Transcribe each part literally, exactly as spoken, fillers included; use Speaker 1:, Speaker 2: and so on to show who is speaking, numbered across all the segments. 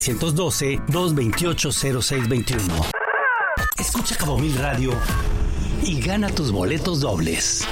Speaker 1: uno uno dos, dos dos ocho, cero seis dos uno. Escucha Cabo Mil Radio y gana tus boletos dobles.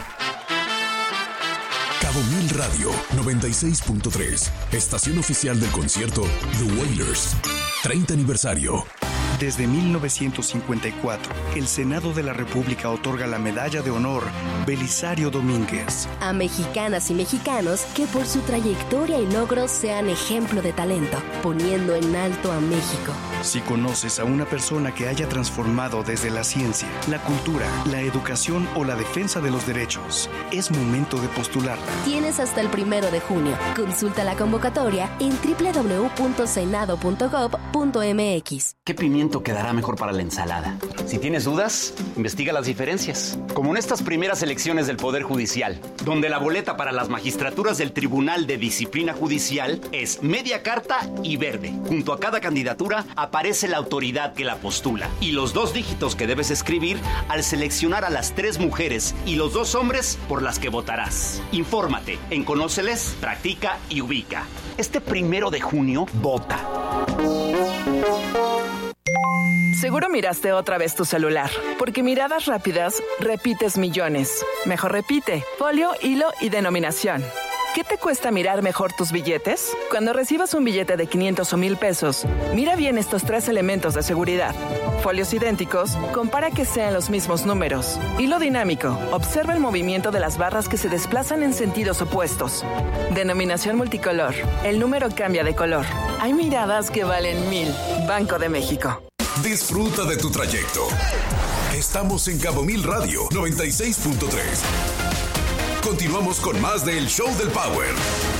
Speaker 2: Cabo Mil Radio noventa y seis punto tres, estación oficial del concierto The Wailers, treinta aniversario.
Speaker 3: Desde mil novecientos cincuenta y cuatro, el Senado de la República otorga la Medalla de Honor Belisario Domínguez
Speaker 4: a mexicanas y mexicanos que por su trayectoria y logros sean ejemplo de talento, poniendo en alto a México.
Speaker 3: Si conoces a una persona que haya transformado desde la ciencia, la cultura, la educación o la defensa de los derechos, es momento de postularla.
Speaker 4: Tienes hasta el primero de junio. Consulta la convocatoria en doble u doble u doble u punto senado punto gob punto eme equis.
Speaker 5: ¿Qué pimiento quedará mejor para la ensalada? Si tienes dudas, investiga las diferencias. Como en estas primeras elecciones del Poder Judicial, donde la boleta para las magistraturas del Tribunal de Disciplina Judicial es media carta y verde. Junto a cada candidatura aparece la autoridad que la postula y los dos dígitos que debes escribir al seleccionar a las tres mujeres y los dos hombres por las que votarás. Infórmate en Conóceles, Practica y Ubica. Este primero de junio, vota.
Speaker 6: Seguro miraste otra vez tu celular, porque miradas rápidas repites millones. Mejor repite, folio, hilo y denominación. ¿Qué te cuesta mirar mejor tus billetes? Cuando recibas un billete de quinientos o mil pesos, mira bien estos tres elementos de seguridad. Folios idénticos, compara que sean los mismos números. Hilo dinámico, observa el movimiento de las barras que se desplazan en sentidos opuestos. Denominación multicolor, el número cambia de color. Hay miradas que valen mil. Banco de México.
Speaker 2: Disfruta de tu trayecto. Estamos en Cabo Mil Radio noventa y seis punto tres. Continuamos con más del Show del Power.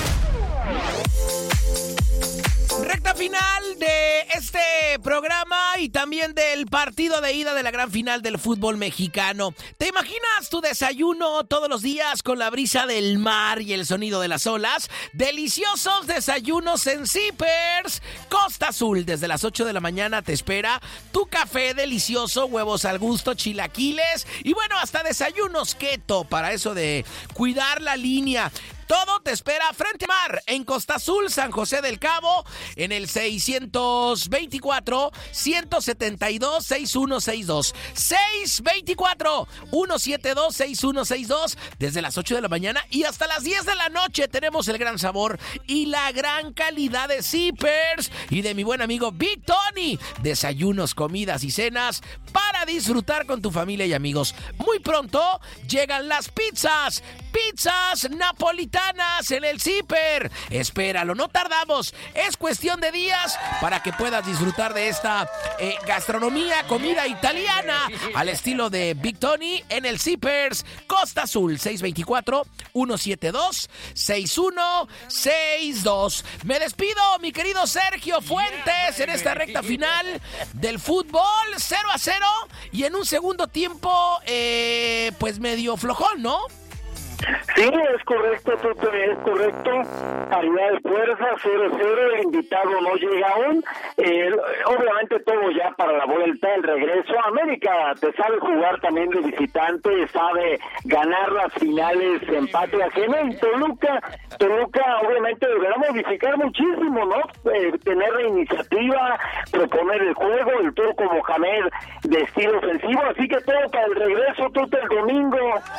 Speaker 7: Recta final de este programa y también del partido de ida de la gran final del fútbol mexicano. ¿Te imaginas tu desayuno todos los días con la brisa del mar y el sonido de las olas? Deliciosos desayunos en Zippers. Costa Azul, desde las ocho de la mañana te espera tu café delicioso, huevos al gusto, chilaquiles y bueno, hasta desayunos keto para eso de cuidar la línea. Todo te espera frente a mar en Costa Azul, San José del Cabo, en el seiscientos veinticuatro, ciento setenta y dos, sesenta y uno sesenta y dos. seiscientos veinticuatro, ciento setenta y dos, sesenta y uno sesenta y dos. Desde las ocho de la mañana y hasta las diez de la noche tenemos el gran sabor y la gran calidad de Zippers y de mi buen amigo Big Tony. Desayunos, comidas y cenas para disfrutar con tu familia y amigos. Muy pronto llegan las pizzas. Pizzas napolitanas en el Zipper. Espéralo, no tardamos. Es cuestión de días para que puedas disfrutar de esta eh, gastronomía, comida italiana al estilo de Big Tony en el Zippers. Costa Azul, seiscientos veinticuatro, ciento setenta y dos, sesenta y uno sesenta y dos. Me despido, mi querido Sergio Fuentes, en esta recta final del fútbol. cero a cero y en un segundo tiempo, eh, pues medio flojón, ¿no?
Speaker 8: Sí, es correcto, Pepe, es correcto. Paridad de fuerza, cero cero, el invitado no llega aún. Eh, obviamente todo ya para la vuelta, el regreso. América te sabe jugar también de visitante, sabe ganar las finales en patria ajena. Y Toluca, Toluca obviamente deberá modificar muchísimo, ¿no? Eh, tener la iniciativa, proponer el juego, el turco Mohamed de estilo ofensivo. Así que todo para el regreso, todo el domingo.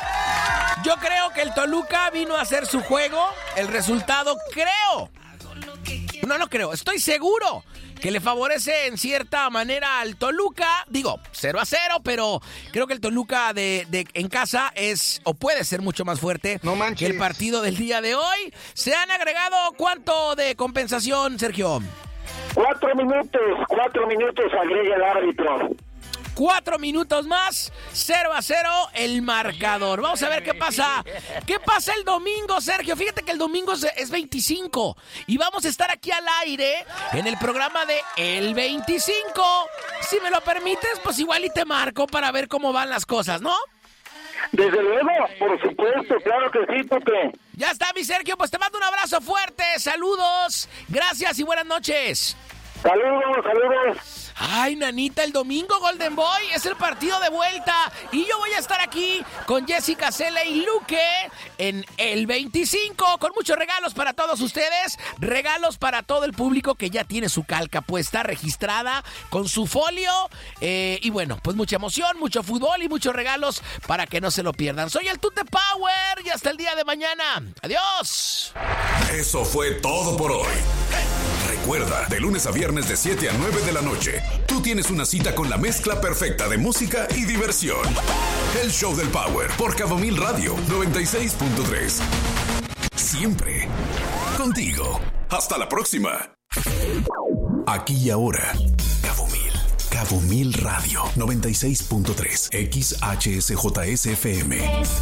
Speaker 7: Yo creo que el Toluca vino a hacer su juego. El resultado, creo. No, no creo. Estoy seguro que le favorece en cierta manera al Toluca. Digo, cero a cero, pero creo que el Toluca de, de en casa es o puede ser mucho más fuerte
Speaker 9: no
Speaker 7: que el partido del día de hoy. ¿Se han agregado cuánto de compensación, Sergio?
Speaker 8: Cuatro minutos, cuatro minutos agrega el árbitro.
Speaker 7: Cuatro minutos más, cero a cero el marcador. Vamos a ver qué pasa. ¿Qué pasa el domingo, Sergio? Fíjate que el domingo es veinticinco y vamos a estar aquí al aire en el programa de El veinticinco. Si me lo permites, pues igual y te marco para ver cómo van las cosas, ¿no?
Speaker 8: Desde luego, por supuesto, claro que sí, Pepe.
Speaker 7: Ya está, mi Sergio, pues te mando un abrazo fuerte, saludos, gracias y buenas noches.
Speaker 8: Saludos, saludos.
Speaker 7: Ay, nanita, el domingo, Golden Boy, es el partido de vuelta. Y yo voy a estar aquí con Jessica Cele y Luque en el veinticinco, con muchos regalos para todos ustedes. Regalos para todo el público que ya tiene su calca puesta, registrada, con su folio. Eh, y bueno, pues mucha emoción, mucho fútbol y muchos regalos para que no se lo pierdan. Soy el Tute Power y hasta el día de mañana. ¡Adiós!
Speaker 2: Eso fue todo por hoy. Recuerda, de lunes a viernes de siete a nueve de la noche, tú tienes una cita con la mezcla perfecta de música y diversión. El Show del Power por Cabo Mil Radio noventa y seis punto tres. Siempre contigo. Hasta la próxima. Aquí y ahora, Cabo Mil. Cabo Mil Radio noventa y seis punto tres. X H S J S F M.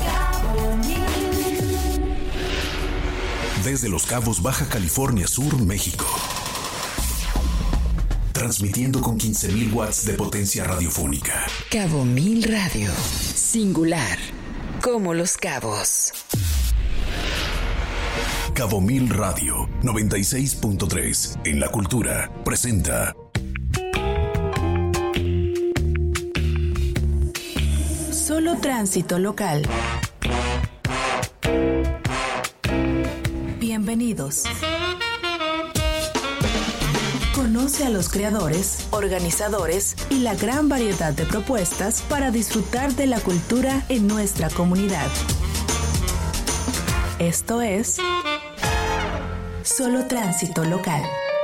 Speaker 2: Desde Los Cabos, Baja California Sur, México. Transmitiendo con quince mil watts de potencia radiofónica.
Speaker 9: Cabo Mil Radio. Singular. Como Los Cabos.
Speaker 2: Cabo Mil Radio noventa y seis punto tres. En la cultura presenta
Speaker 9: Solo tránsito local. Bienvenidos. Conoce a los creadores, organizadores y la gran variedad de propuestas para disfrutar de la cultura en nuestra comunidad. Esto es Solo Tránsito Local.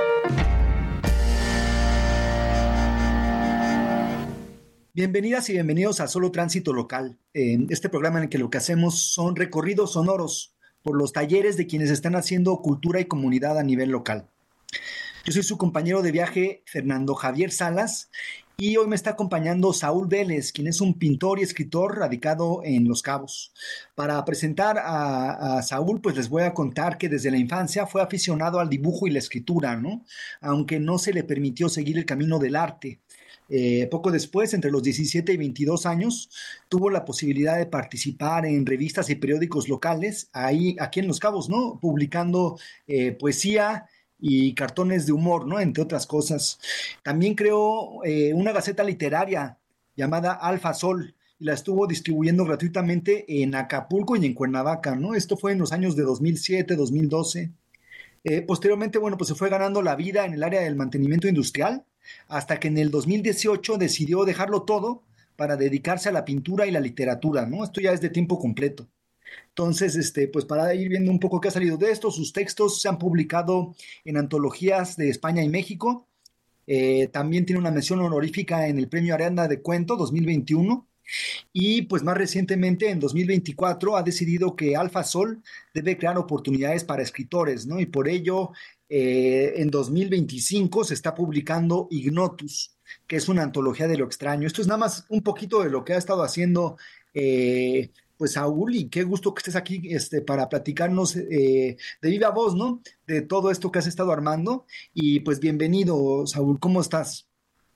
Speaker 10: Bienvenidas y bienvenidos a Solo Tránsito Local, eh, este programa en el que lo que hacemos son recorridos sonoros por los talleres de quienes están haciendo cultura y comunidad a nivel local. Yo soy su compañero de viaje, Fernando Javier Salas, y hoy me está acompañando Saúl Vélez, quien es un pintor y escritor radicado en Los Cabos. Para presentar a, a Saúl, pues les voy a contar que desde la infancia fue aficionado al dibujo y la escritura, ¿no? Aunque no se le permitió seguir el camino del arte. Eh, poco después, entre los diecisiete y veintidós años, tuvo la posibilidad de participar en revistas y periódicos locales, ahí, aquí en Los Cabos, ¿no? Publicando eh, poesía y cartones de humor, ¿no? Entre otras cosas. También creó eh, una gaceta literaria llamada Alfa Sol y la estuvo distribuyendo gratuitamente en Acapulco y en Cuernavaca, ¿no? Esto fue en los años de dos mil siete, dos mil doce. Eh, posteriormente, bueno, pues se fue ganando la vida en el área del mantenimiento industrial, hasta que en el dos mil dieciocho decidió dejarlo todo para dedicarse a la pintura y la literatura, ¿no? Esto ya es de tiempo completo. Entonces, este, pues para ir viendo un poco qué ha salido de esto, sus textos se han publicado en antologías de España y México. Eh, también tiene una mención honorífica en el Premio Aranda de Cuento dos mil veintiuno. Y pues más recientemente, en dos mil veinticuatro, ha decidido que Alfa Sol debe crear oportunidades para escritores, ¿no? Y por ello, eh, en dos mil veinticinco se está publicando Ignotus, que es una antología de lo extraño. Esto es nada más un poquito de lo que ha estado haciendo eh, pues Saúl, y qué gusto que estés aquí este, para platicarnos eh, de viva voz, ¿no? De todo esto que has estado armando. Y pues bienvenido, Saúl, ¿cómo estás?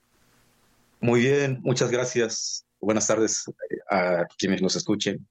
Speaker 11: Muy bien, muchas gracias. Buenas tardes a quienes nos escuchen.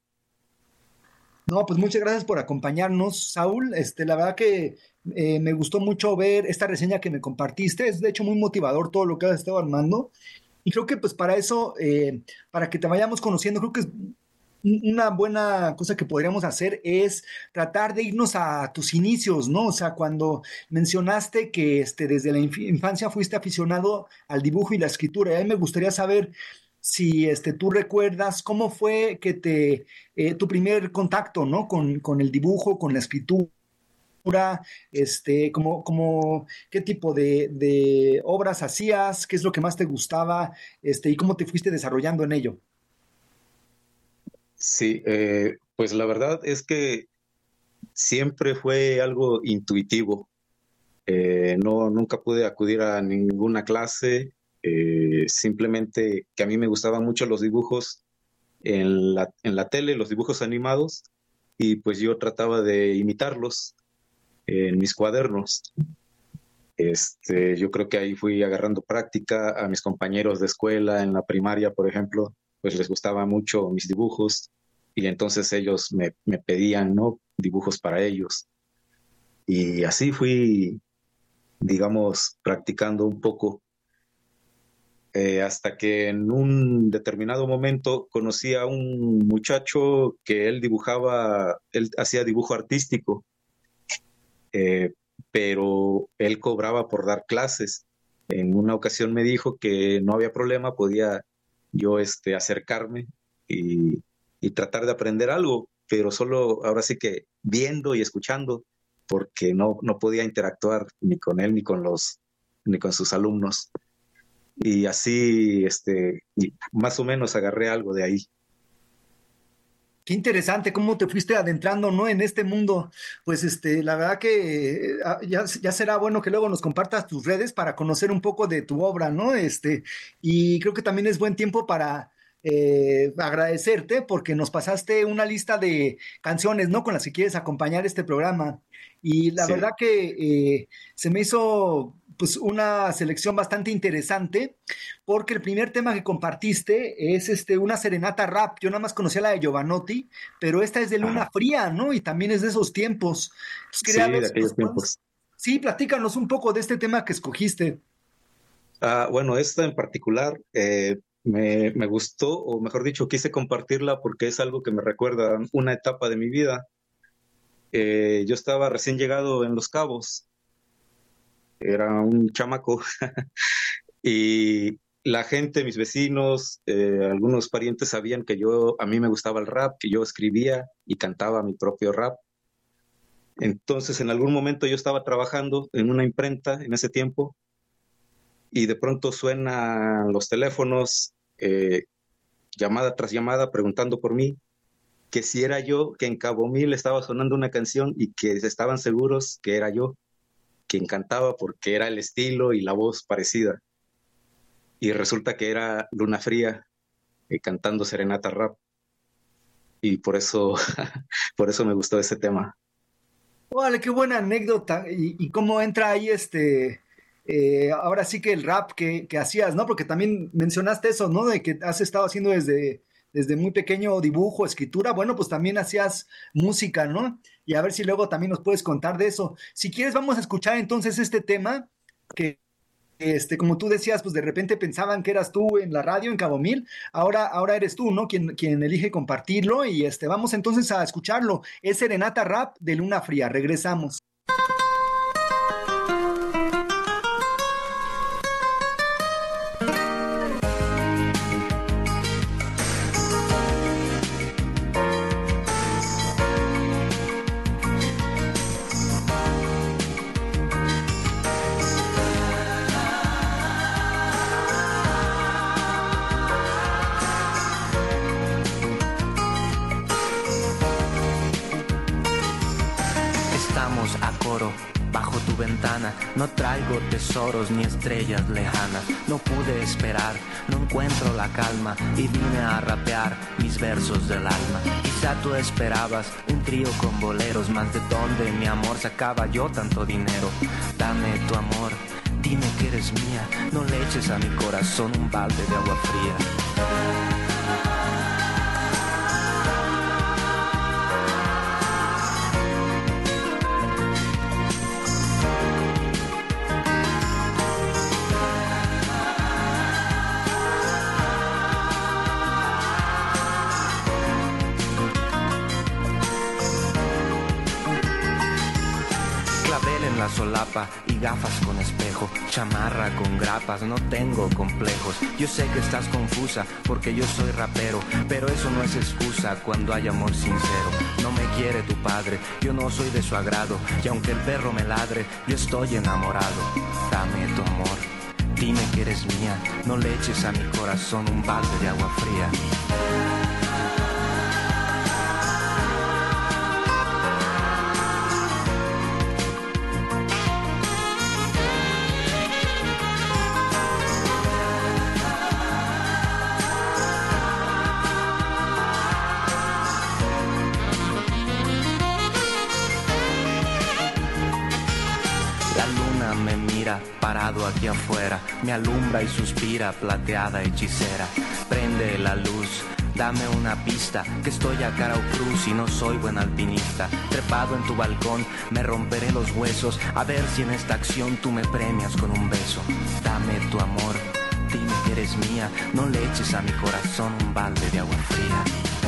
Speaker 10: No, pues muchas gracias por acompañarnos, Saúl. Este, la verdad que eh, me gustó mucho ver esta reseña que me compartiste. Es de hecho muy motivador todo lo que has estado armando. Y creo que pues para eso, eh, para que te vayamos conociendo, creo que es una buena cosa que podríamos hacer es tratar de irnos a tus inicios, ¿no? O sea, cuando mencionaste que este, desde la inf- infancia fuiste aficionado al dibujo y la escritura, y a mí me gustaría saber si este, tú recuerdas cómo fue que te eh, tu primer contacto, ¿no? Con, con el dibujo, con la escritura, este, como, como qué tipo de, de obras hacías, qué es lo que más te gustaba, este, y cómo te fuiste desarrollando en ello.
Speaker 11: Sí, eh, pues la verdad es que siempre fue algo intuitivo. Eh, no, nunca pude acudir a ninguna clase. Eh, simplemente que a mí me gustaban mucho los dibujos en la, en la tele, los dibujos animados, y pues yo trataba de imitarlos en mis cuadernos. Este, yo creo que ahí fui agarrando práctica. A mis compañeros de escuela en la primaria, por ejemplo, pues les gustaban mucho mis dibujos, y entonces ellos me, me pedían, ¿no?, dibujos para ellos. Y así fui, digamos, practicando un poco. Eh, hasta que en un determinado momento conocí a un muchacho que él dibujaba, él hacía dibujo artístico, eh, pero él cobraba por dar clases. En una ocasión me dijo que no había problema, podía yo este, acercarme y, y tratar de aprender algo, pero solo ahora sí que viendo y escuchando, porque no, no podía interactuar ni con él ni con los, ni con sus alumnos. Y así, este, más o menos agarré algo de ahí.
Speaker 10: Qué interesante cómo te fuiste adentrando, ¿no? En este mundo. Pues este, la verdad que eh, ya, ya será bueno que luego nos compartas tus redes para conocer un poco de tu obra, ¿no? Este, y creo que también es buen tiempo para eh, agradecerte porque nos pasaste una lista de canciones, ¿no? Con las que quieres acompañar este programa. Y la sí. verdad que eh, se me hizo pues una selección bastante interesante, porque el primer tema que compartiste es este, una serenata rap. Yo nada más conocía la de Giovanotti, pero esta es de Luna Ajá. Fría, ¿no? Y también es de esos tiempos.
Speaker 11: Sí, de aquellos pues, tiempos.
Speaker 10: Sí, platícanos un poco de este tema que escogiste.
Speaker 11: Ah, bueno, esta en particular eh, me, me gustó, o mejor dicho, quise compartirla porque es algo que me recuerda una etapa de mi vida. Eh, yo estaba recién llegado en Los Cabos, era un chamaco y la gente, mis vecinos, eh, algunos parientes sabían que yo, a mí me gustaba el rap, que yo escribía y cantaba mi propio rap. Entonces, en algún momento yo estaba trabajando en una imprenta en ese tiempo y de pronto suenan los teléfonos, eh, llamada tras llamada, preguntando por mí, que si era yo, que en Cabo Mil estaba sonando una canción y que estaban seguros que era yo quien cantaba porque era el estilo y la voz parecida. Y resulta que era Luna Fría eh, cantando serenata rap. Y por eso, por eso me gustó ese tema.
Speaker 10: Vale, qué buena anécdota. Y, y cómo entra ahí este... Eh, ahora sí que el rap que, que hacías, ¿no? Porque también mencionaste eso, ¿no? De que has estado haciendo desde... desde muy pequeño dibujo, escritura, bueno, pues también hacías música, ¿no? Y a ver si luego también nos puedes contar de eso. Si quieres, vamos a escuchar entonces este tema que, este, como tú decías, pues de repente pensaban que eras tú en la radio en Cabo Mil, ahora, ahora eres tú, ¿no? Quien, quien elige compartirlo y este, vamos entonces a escucharlo. Es Serenata Rap de Luna Fría. Regresamos.
Speaker 12: No traigo tesoros ni estrellas lejanas. No pude esperar, no encuentro la calma y vine a rapear mis versos del alma. Quizá tú esperabas un trío con boleros, más de dónde mi amor sacaba yo tanto dinero. Dame tu amor, dime que eres mía, no le eches a mi corazón un balde de agua fría. Solapa y gafas con espejo, chamarra con grapas, no tengo complejos. Yo sé que estás confusa porque yo soy rapero, pero eso no es excusa cuando hay amor sincero. No me quiere tu padre, yo no soy de su agrado, y aunque el perro me ladre, yo estoy enamorado. Dame tu amor, dime que eres mía, no le eches a mi corazón un balde de agua fría. Parado aquí afuera, me alumbra y suspira, plateada hechicera. Prende la luz, dame una pista, que estoy a cara o cruz y no soy buen alpinista. Trepado en tu balcón, me romperé los huesos, a ver si en esta acción tú me premias con un beso. Dame tu amor, dime que eres eres mía. No le eches a mi corazón un balde de agua fría.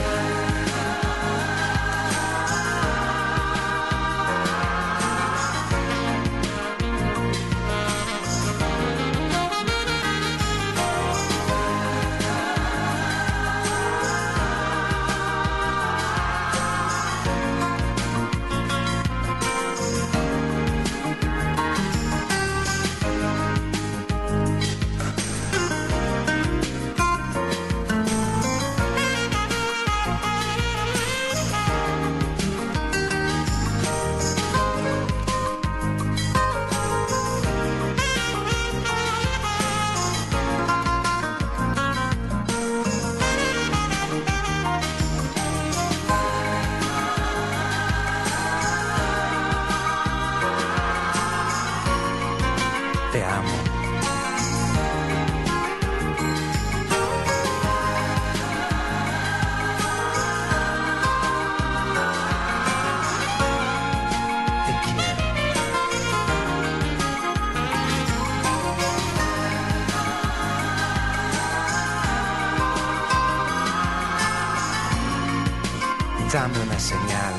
Speaker 12: Te amo. Te quiero. Dame una señal.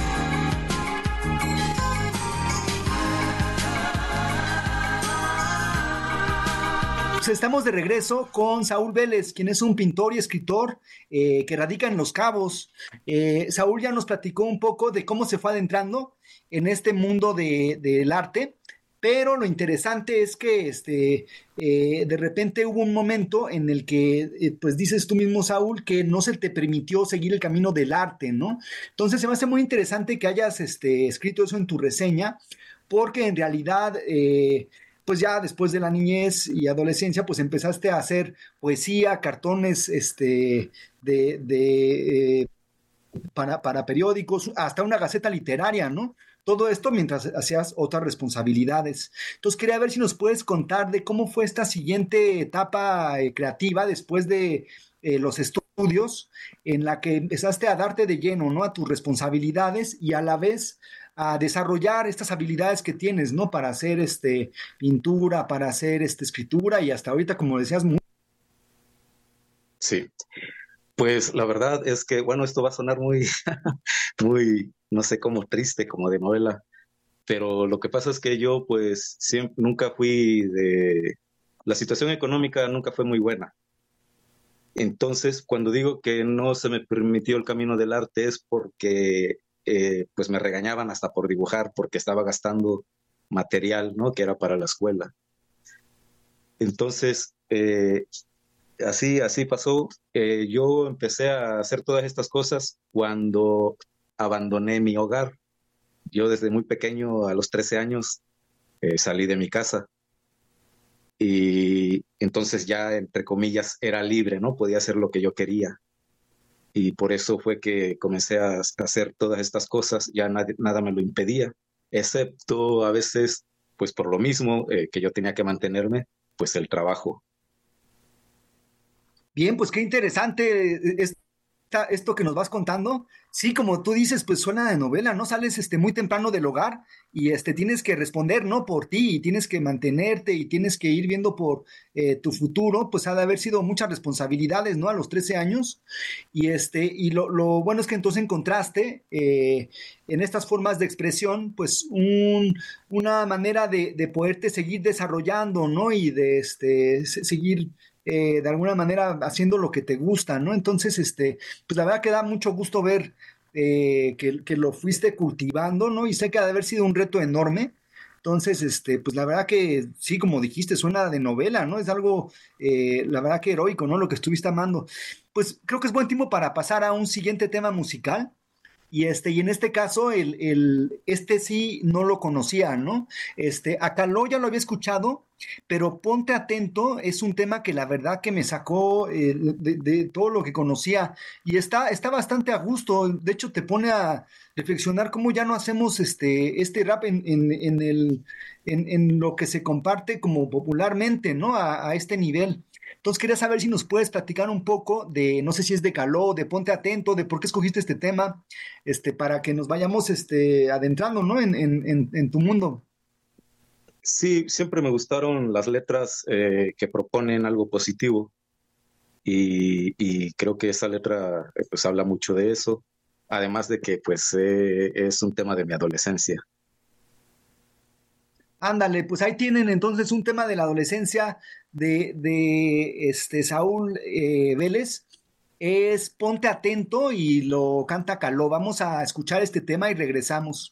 Speaker 10: Estamos de regreso con Saúl Vélez, quien es un pintor y escritor eh, que radica en Los Cabos. Eh, Saúl ya nos platicó un poco de cómo se fue adentrando en este mundo de, del arte, pero lo interesante es que este, eh, de repente hubo un momento en el que, eh, pues dices tú mismo, Saúl, que no se te permitió seguir el camino del arte, ¿no? Entonces se me hace muy interesante que hayas este, escrito eso en tu reseña, porque en realidad... Eh, pues ya después de la niñez y adolescencia, pues empezaste a hacer poesía, cartones este, de, de, eh, para, para periódicos, hasta una gaceta literaria, ¿no? Todo esto mientras hacías otras responsabilidades. Entonces quería ver si nos puedes contar de cómo fue esta siguiente etapa eh, creativa después de eh, los estudios, en la que empezaste a darte de lleno, ¿no? A tus responsabilidades y a la vez a desarrollar estas habilidades que tienes, ¿no? Para hacer este, pintura, para hacer este, escritura y hasta ahorita, como decías, muy...
Speaker 11: Sí, pues la verdad es que, bueno, esto va a sonar muy, muy, no sé, como triste, como de novela, pero lo que pasa es que yo, pues, siempre, nunca fui de... La situación económica nunca fue muy buena. Entonces, cuando digo que no se me permitió el camino del arte es porque... Eh, pues me regañaban hasta por dibujar porque estaba gastando material, ¿no? Que era para la escuela. Entonces, eh, así, así pasó. Eh, yo empecé a hacer todas estas cosas cuando abandoné mi hogar. Yo desde muy pequeño, a los trece años, eh, salí de mi casa. Y entonces ya, entre comillas, era libre, ¿no? Podía hacer lo que yo quería. Y por eso fue que comencé a hacer todas estas cosas, ya nadie, nada me lo impedía, excepto a veces, pues por lo mismo eh, que yo tenía que mantenerme, pues el trabajo.
Speaker 10: Bien, pues qué interesante es esto que nos vas contando. Sí, como tú dices, pues suena de novela, ¿no? Sales este, muy temprano del hogar y este, tienes que responder, ¿no? Por ti y tienes que mantenerte y tienes que ir viendo por eh, tu futuro, pues ha de haber sido muchas responsabilidades, ¿no? A los trece años y, este, y lo, lo bueno es que entonces encontraste eh, en estas formas de expresión, pues un, una manera de, de poderte seguir desarrollando, ¿no? Y de este, seguir... Eh, de alguna manera haciendo lo que te gusta, ¿no? Entonces, este, pues la verdad que da mucho gusto ver eh, que, que lo fuiste cultivando, ¿no? Y sé que ha de haber sido un reto enorme. Entonces, este, pues la verdad que sí, como dijiste, suena de novela, ¿no? Es algo, eh, la verdad que heroico, ¿no? Lo que estuviste amando. Pues creo que es buen tiempo para pasar a un siguiente tema musical. Y este, y en este caso, el, el, este sí no lo conocía, ¿no? Este, a Caló ya lo había escuchado, pero Ponte Atento es un tema que la verdad que me sacó eh, de, de todo lo que conocía y está, está bastante a gusto. De hecho, te pone a reflexionar cómo ya no hacemos este, este rap en, en, en, el, en, en lo que se comparte como popularmente, ¿no? A, a este nivel. Entonces quería saber si nos puedes platicar un poco de, no sé si es de Caló, de Ponte Atento, de por qué escogiste este tema, este, para que nos vayamos este, adentrando, ¿no? En, en, en, en tu mundo.
Speaker 11: Sí, siempre me gustaron las letras eh, que proponen algo positivo y, y creo que esa letra eh, pues habla mucho de eso, además de que pues eh, es un tema de mi adolescencia.
Speaker 10: Ándale, pues ahí tienen entonces un tema de la adolescencia de, de este Saúl eh, Vélez. Es Ponte Atento y lo canta Caló. Vamos a escuchar este tema y regresamos.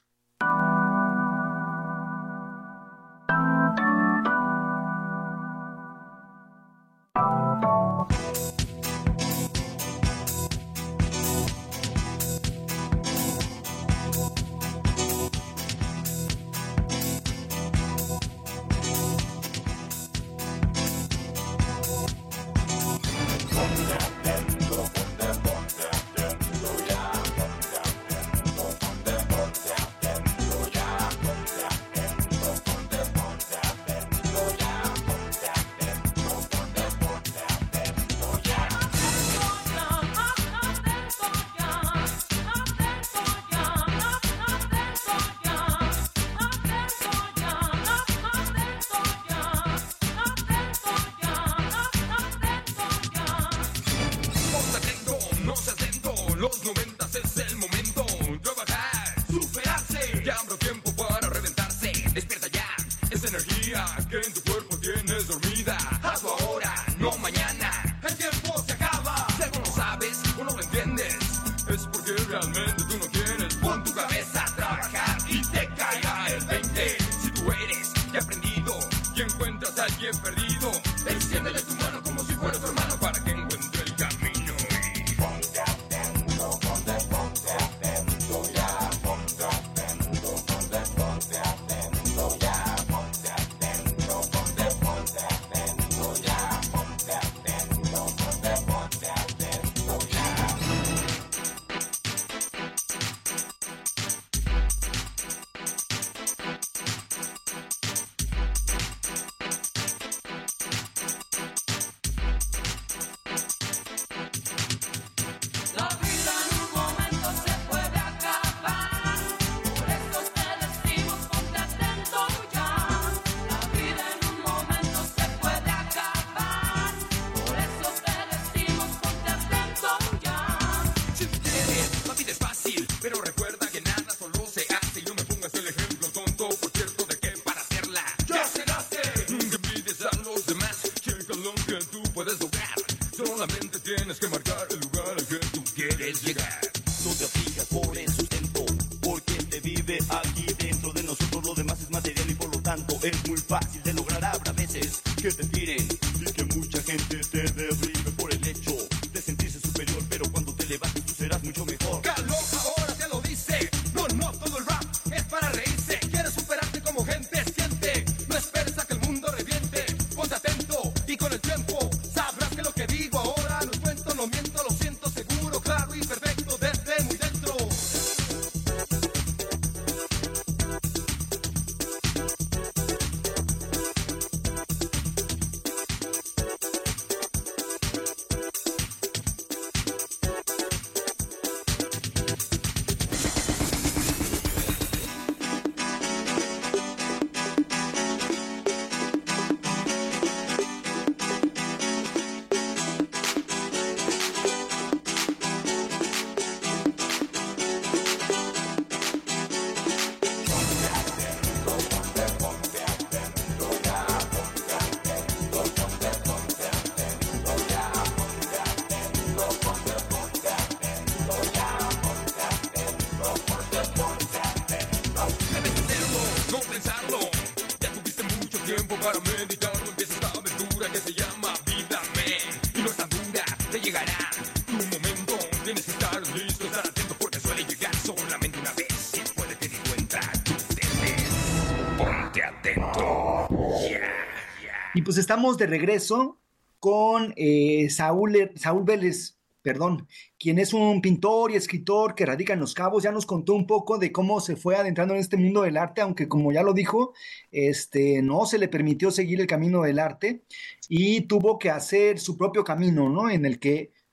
Speaker 10: Y pues estamos de regreso con eh, Saúl, Saúl Vélez, perdón, quien es un pintor y escritor que radica en Los Cabos. Ya nos contó un poco de cómo se fue adentrando en este mundo del arte, aunque como ya lo dijo, este, no se le permitió seguir el camino del arte y tuvo que hacer su propio camino, ¿no? En el que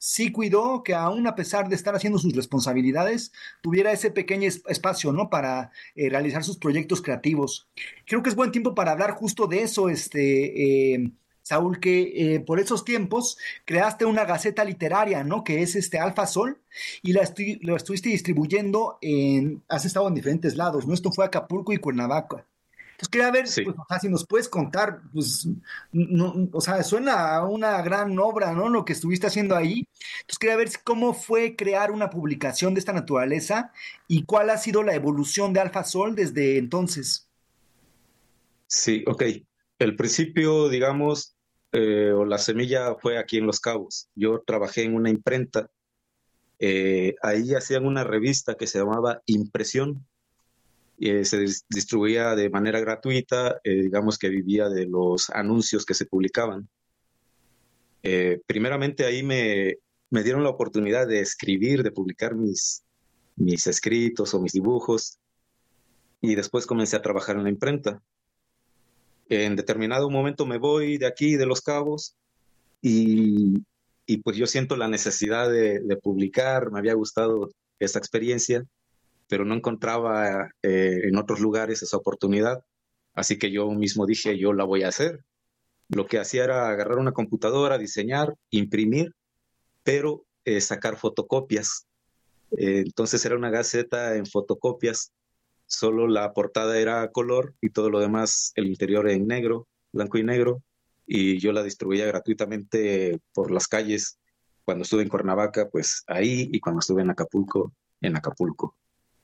Speaker 10: sí cuidó que aún a pesar de estar haciendo sus responsabilidades, tuviera ese pequeño espacio, ¿no? Para eh, realizar sus proyectos creativos. Creo que es buen tiempo para hablar justo de eso, este, eh, Saúl, que eh, por esos tiempos creaste una gaceta literaria, ¿no? Que es este Alfa Sol, y la estu- lo estuviste distribuyendo en, has estado en diferentes lados, ¿no? Esto fue Acapulco y Cuernavaca. Entonces quería ver, sí. pues, o sea, si nos puedes contar, pues, no, o sea, suena a una gran obra, ¿no? Lo que estuviste haciendo ahí. Entonces quería ver cómo fue crear una publicación de esta naturaleza y cuál ha sido la evolución de Alfa Sol desde entonces.
Speaker 11: Sí, ok. El principio, digamos, eh, o la semilla fue aquí en Los Cabos. Yo trabajé en una imprenta. Eh, ahí hacían una revista que se llamaba Impresión. Eh, se dis- distribuía de manera gratuita, eh, digamos que vivía de los anuncios que se publicaban. Eh, primeramente ahí me, me dieron la oportunidad de escribir, de publicar mis, mis escritos o mis dibujos, y después comencé a trabajar en la imprenta. En determinado momento me voy de aquí, de Los Cabos, y, y pues yo siento la necesidad de, de publicar. Me había gustado esta experiencia, pero no encontraba eh, en otros lugares esa oportunidad, así que yo mismo dije, yo la voy a hacer. Lo que hacía era agarrar una computadora, diseñar, imprimir, pero eh, sacar fotocopias. Eh, entonces era una gaceta en fotocopias, solo la portada era a color y todo lo demás, el interior en negro, blanco y negro, y yo la distribuía gratuitamente por las calles. Cuando estuve en Cuernavaca, pues ahí, y cuando estuve en Acapulco, en Acapulco.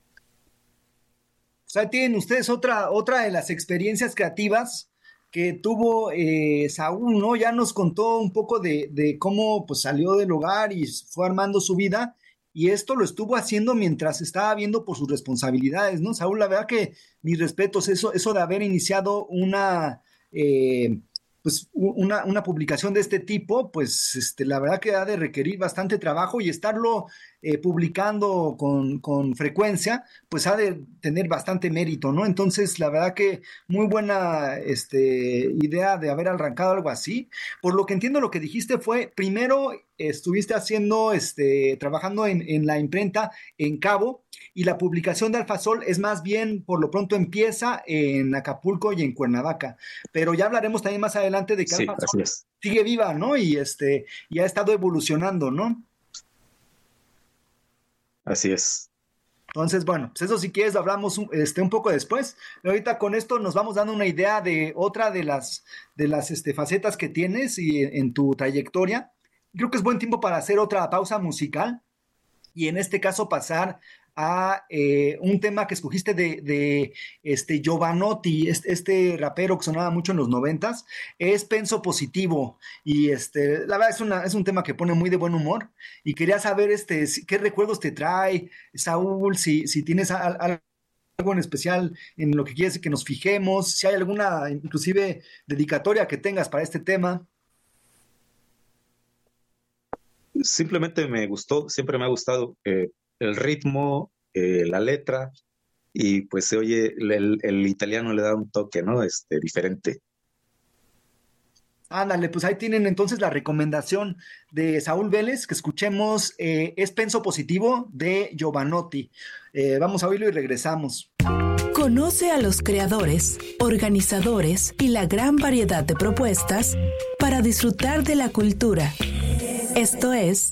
Speaker 10: O sea, tienen ustedes otra, otra de las experiencias creativas que tuvo eh, Saúl, ¿no? Ya nos contó un poco de, de cómo pues, salió del hogar y fue armando su vida, y esto lo estuvo haciendo mientras estaba viendo por sus responsabilidades, ¿no? Saúl, la verdad que mis respetos, eso, eso de haber iniciado una... Eh, pues una, una publicación de este tipo, pues este, la verdad que ha de requerir bastante trabajo, y estarlo eh, publicando con, con frecuencia, pues ha de tener bastante mérito, ¿no? Entonces, la verdad que muy buena este, idea de haber arrancado algo así. Por lo que entiendo, lo que dijiste fue, primero estuviste haciendo, este, trabajando en, en la imprenta en Cabo, y la publicación de Alfa Sol es más bien, por lo pronto empieza en Acapulco y en Cuernavaca, pero ya hablaremos también más adelante de que
Speaker 11: Sí,
Speaker 10: Alfa
Speaker 11: así
Speaker 10: Sol
Speaker 11: es.
Speaker 10: sigue viva, ¿no? Y este, y ha estado evolucionando, ¿no?
Speaker 11: Así es.
Speaker 10: Entonces, bueno, pues eso si quieres lo hablamos un, este, un poco después. Pero ahorita con esto nos vamos dando una idea de otra de las, de las este, facetas que tienes y en, en tu trayectoria. Creo que es buen tiempo para hacer otra pausa musical, y en este caso pasar a eh, un tema que escogiste de, de este Jovanotti, este, este rapero que sonaba mucho en los noventas, es Penso Positivo, y este, la verdad es, una, es un tema que pone muy de buen humor, y quería saber este, si- qué recuerdos te trae, Saúl, si, si tienes a- a- algo en especial en lo que quieres que nos fijemos, si hay alguna inclusive dedicatoria que tengas para este tema.
Speaker 11: Simplemente me gustó, siempre me ha gustado eh, el ritmo, eh, la letra, y pues se oye, el, el italiano le da un toque, ¿no? Este, diferente.
Speaker 10: Ándale, pues ahí tienen entonces la recomendación de Saúl Vélez, que escuchemos eh, Es Penso Positivo de Jovanotti. Eh, vamos a oírlo y regresamos.
Speaker 9: Conoce a los creadores, organizadores y la gran variedad de propuestas para disfrutar de la cultura. Esto es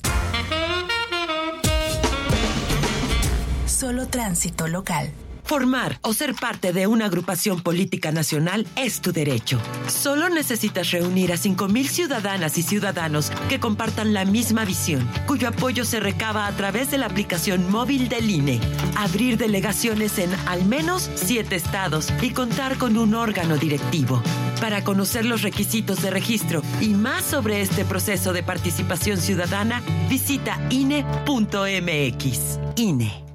Speaker 9: Solo Tránsito Local.
Speaker 13: Formar o ser parte de una agrupación política nacional es tu derecho. Solo necesitas reunir a cinco mil ciudadanas y ciudadanos que compartan la misma visión, cuyo apoyo se recaba a través de la aplicación móvil del I N E. Abrir delegaciones en al menos siete estados y contar con un órgano directivo. Para conocer los requisitos de registro y más sobre este proceso de participación ciudadana, visita I N E punto M X. I N E.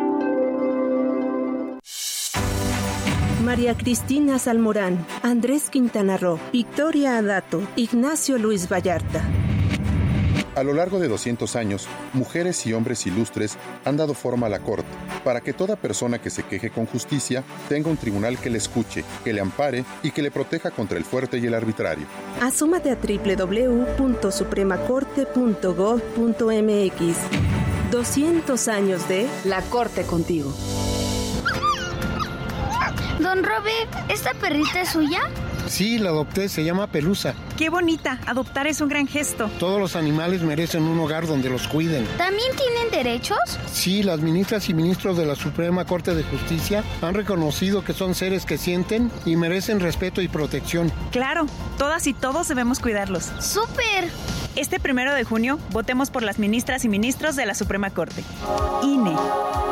Speaker 14: María Cristina Salmorán, Andrés Quintana Roo, Victoria Adato, Ignacio Luis Vallarta.
Speaker 15: A lo largo de doscientos años, mujeres y hombres ilustres han dado forma a la Corte, para que toda persona que se queje con justicia tenga un tribunal que le escuche, que le ampare y que le proteja contra el fuerte y el arbitrario.
Speaker 14: Asómate a doble u doble u doble u punto suprema corte punto gov punto eme equis. doscientos años de
Speaker 16: La Corte contigo.
Speaker 17: Don Robert, ¿esta perrita es suya?
Speaker 18: Sí, la adopté, se llama Pelusa.
Speaker 19: ¡Qué bonita! Adoptar es un gran gesto.
Speaker 18: Todos los animales merecen un hogar donde los cuiden.
Speaker 17: ¿También tienen derechos?
Speaker 18: Sí, las ministras y ministros de la Suprema Corte de Justicia han reconocido que son seres que sienten y merecen respeto y protección.
Speaker 19: Claro, todas y todos debemos cuidarlos.
Speaker 17: ¡Súper!
Speaker 19: Este primero de junio, votemos por las ministras y ministros de la Suprema Corte. I N E.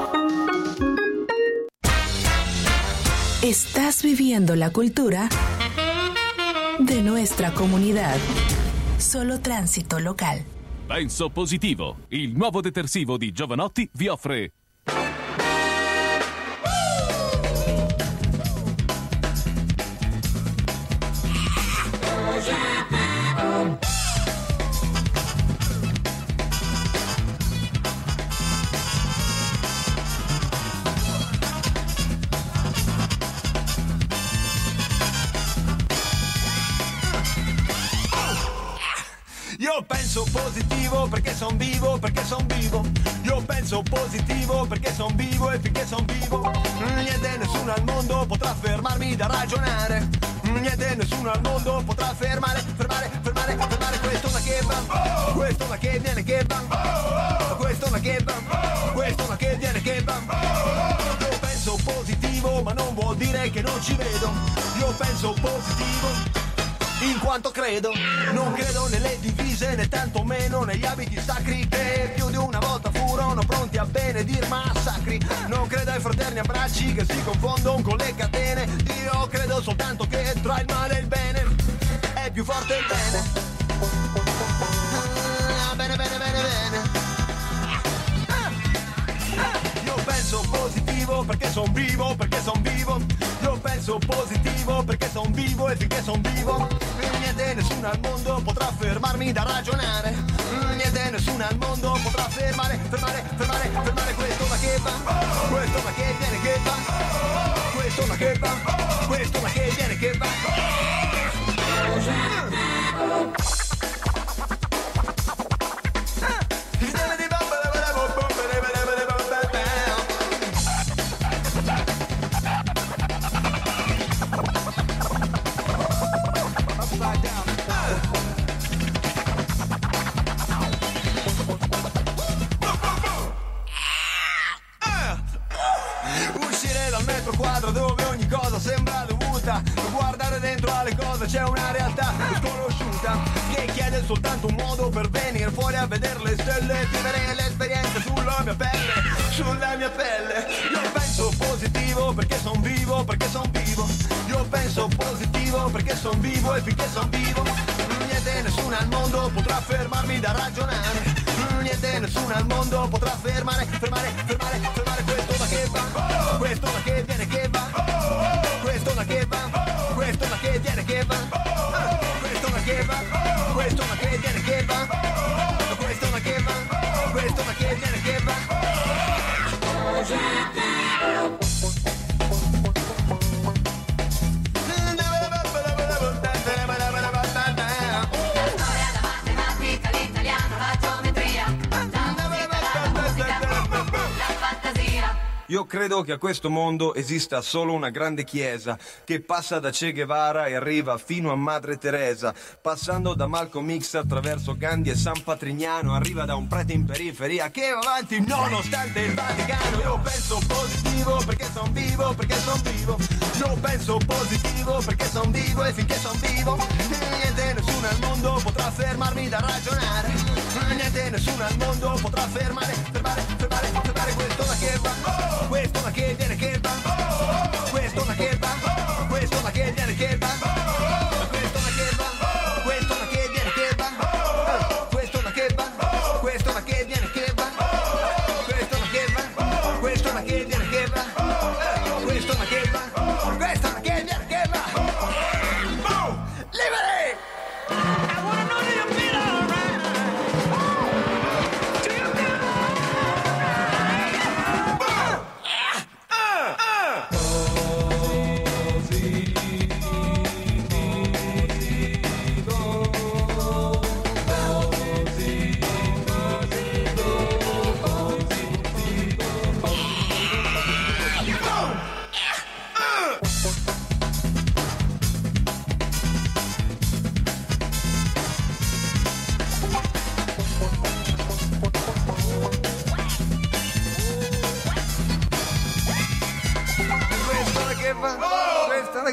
Speaker 9: Estás viviendo la cultura de nuestra comunidad. Solo Tránsito Local.
Speaker 20: Penso Positivo, il nuovo detersivo di Giovanotti vi offre
Speaker 21: Io penso positivo perché son vivo, perché son vivo. Io penso positivo perché son vivo e finché son vivo niente, nessuno al mondo potrà fermarmi da ragionare. Niente, nessuno al mondo potrà fermare, fermare, fermare, fermare questo ma che va, questo ma che viene che va, questo ma che va, questo ma che viene che va. Io penso positivo ma non vuol dire che non ci vedo. Io penso positivo in quanto credo, non credo nelle divise né tantomeno negli abiti sacri che più di una volta furono pronti a benedir massacri. Non credo ai fraterni abbracci che si confondono con le catene. Io credo soltanto che tra il male e il bene è più forte il bene. Ah, bene, bene, bene, bene. Ah, ah. Io penso positivo perché son vivo, perché son vivo. Io penso positivo perché son vivo e finché son vivo niente, nessuno al mondo potrà fermarmi da ragionare. Niente, nessuno al mondo potrà fermare, fermare, fermare, fermare questo ma che va, questo ma che viene che va, questo ma che va, questo ma che viene che va. Dove ogni cosa sembra dovuta, guardare dentro alle cose c'è una realtà sconosciuta che chiede soltanto un modo per venire fuori a vedere le stelle, vivere l'esperienza sulla mia pelle, sulla mia pelle. Io penso positivo perché son vivo, perché son vivo. Io penso positivo perché son vivo e finché son vivo niente, nessuno al mondo potrà fermarmi da ragionare. Niente, nessuno al mondo potrà fermare, fermare, fermare, fermare questo ma che va, questo ma che viene che va, questo ma che va, questo ma che viene che va, questo ma che va, questo ma che viene che va, questo ma che va, questo ma che viene che va. Io credo che a questo mondo esista solo una grande chiesa che passa da Che Guevara e arriva fino a Madre Teresa, passando da Malcolm X attraverso Gandhi e San Patrignano, arriva da un prete in periferia che va avanti nonostante il Vaticano. Io penso positivo perché son vivo, perché son vivo. Io penso positivo perché son vivo e finché son vivo niente, nessuno al mondo potrà fermarmi da ragionare. Niente, nessuno al mondo potrà fermare, fermare, fermare, fermare questo ma che va, questo ma che viene che va, questo ma che va, questo ma che viene che va, questo ma che va, questo ma che viene che va, questo ma che va, questo ma che viene che va, questo ma che va, questo ma che viene che va, questo ma che va, questo ma che viene che va. Liberi! I wanna know that you feel alright.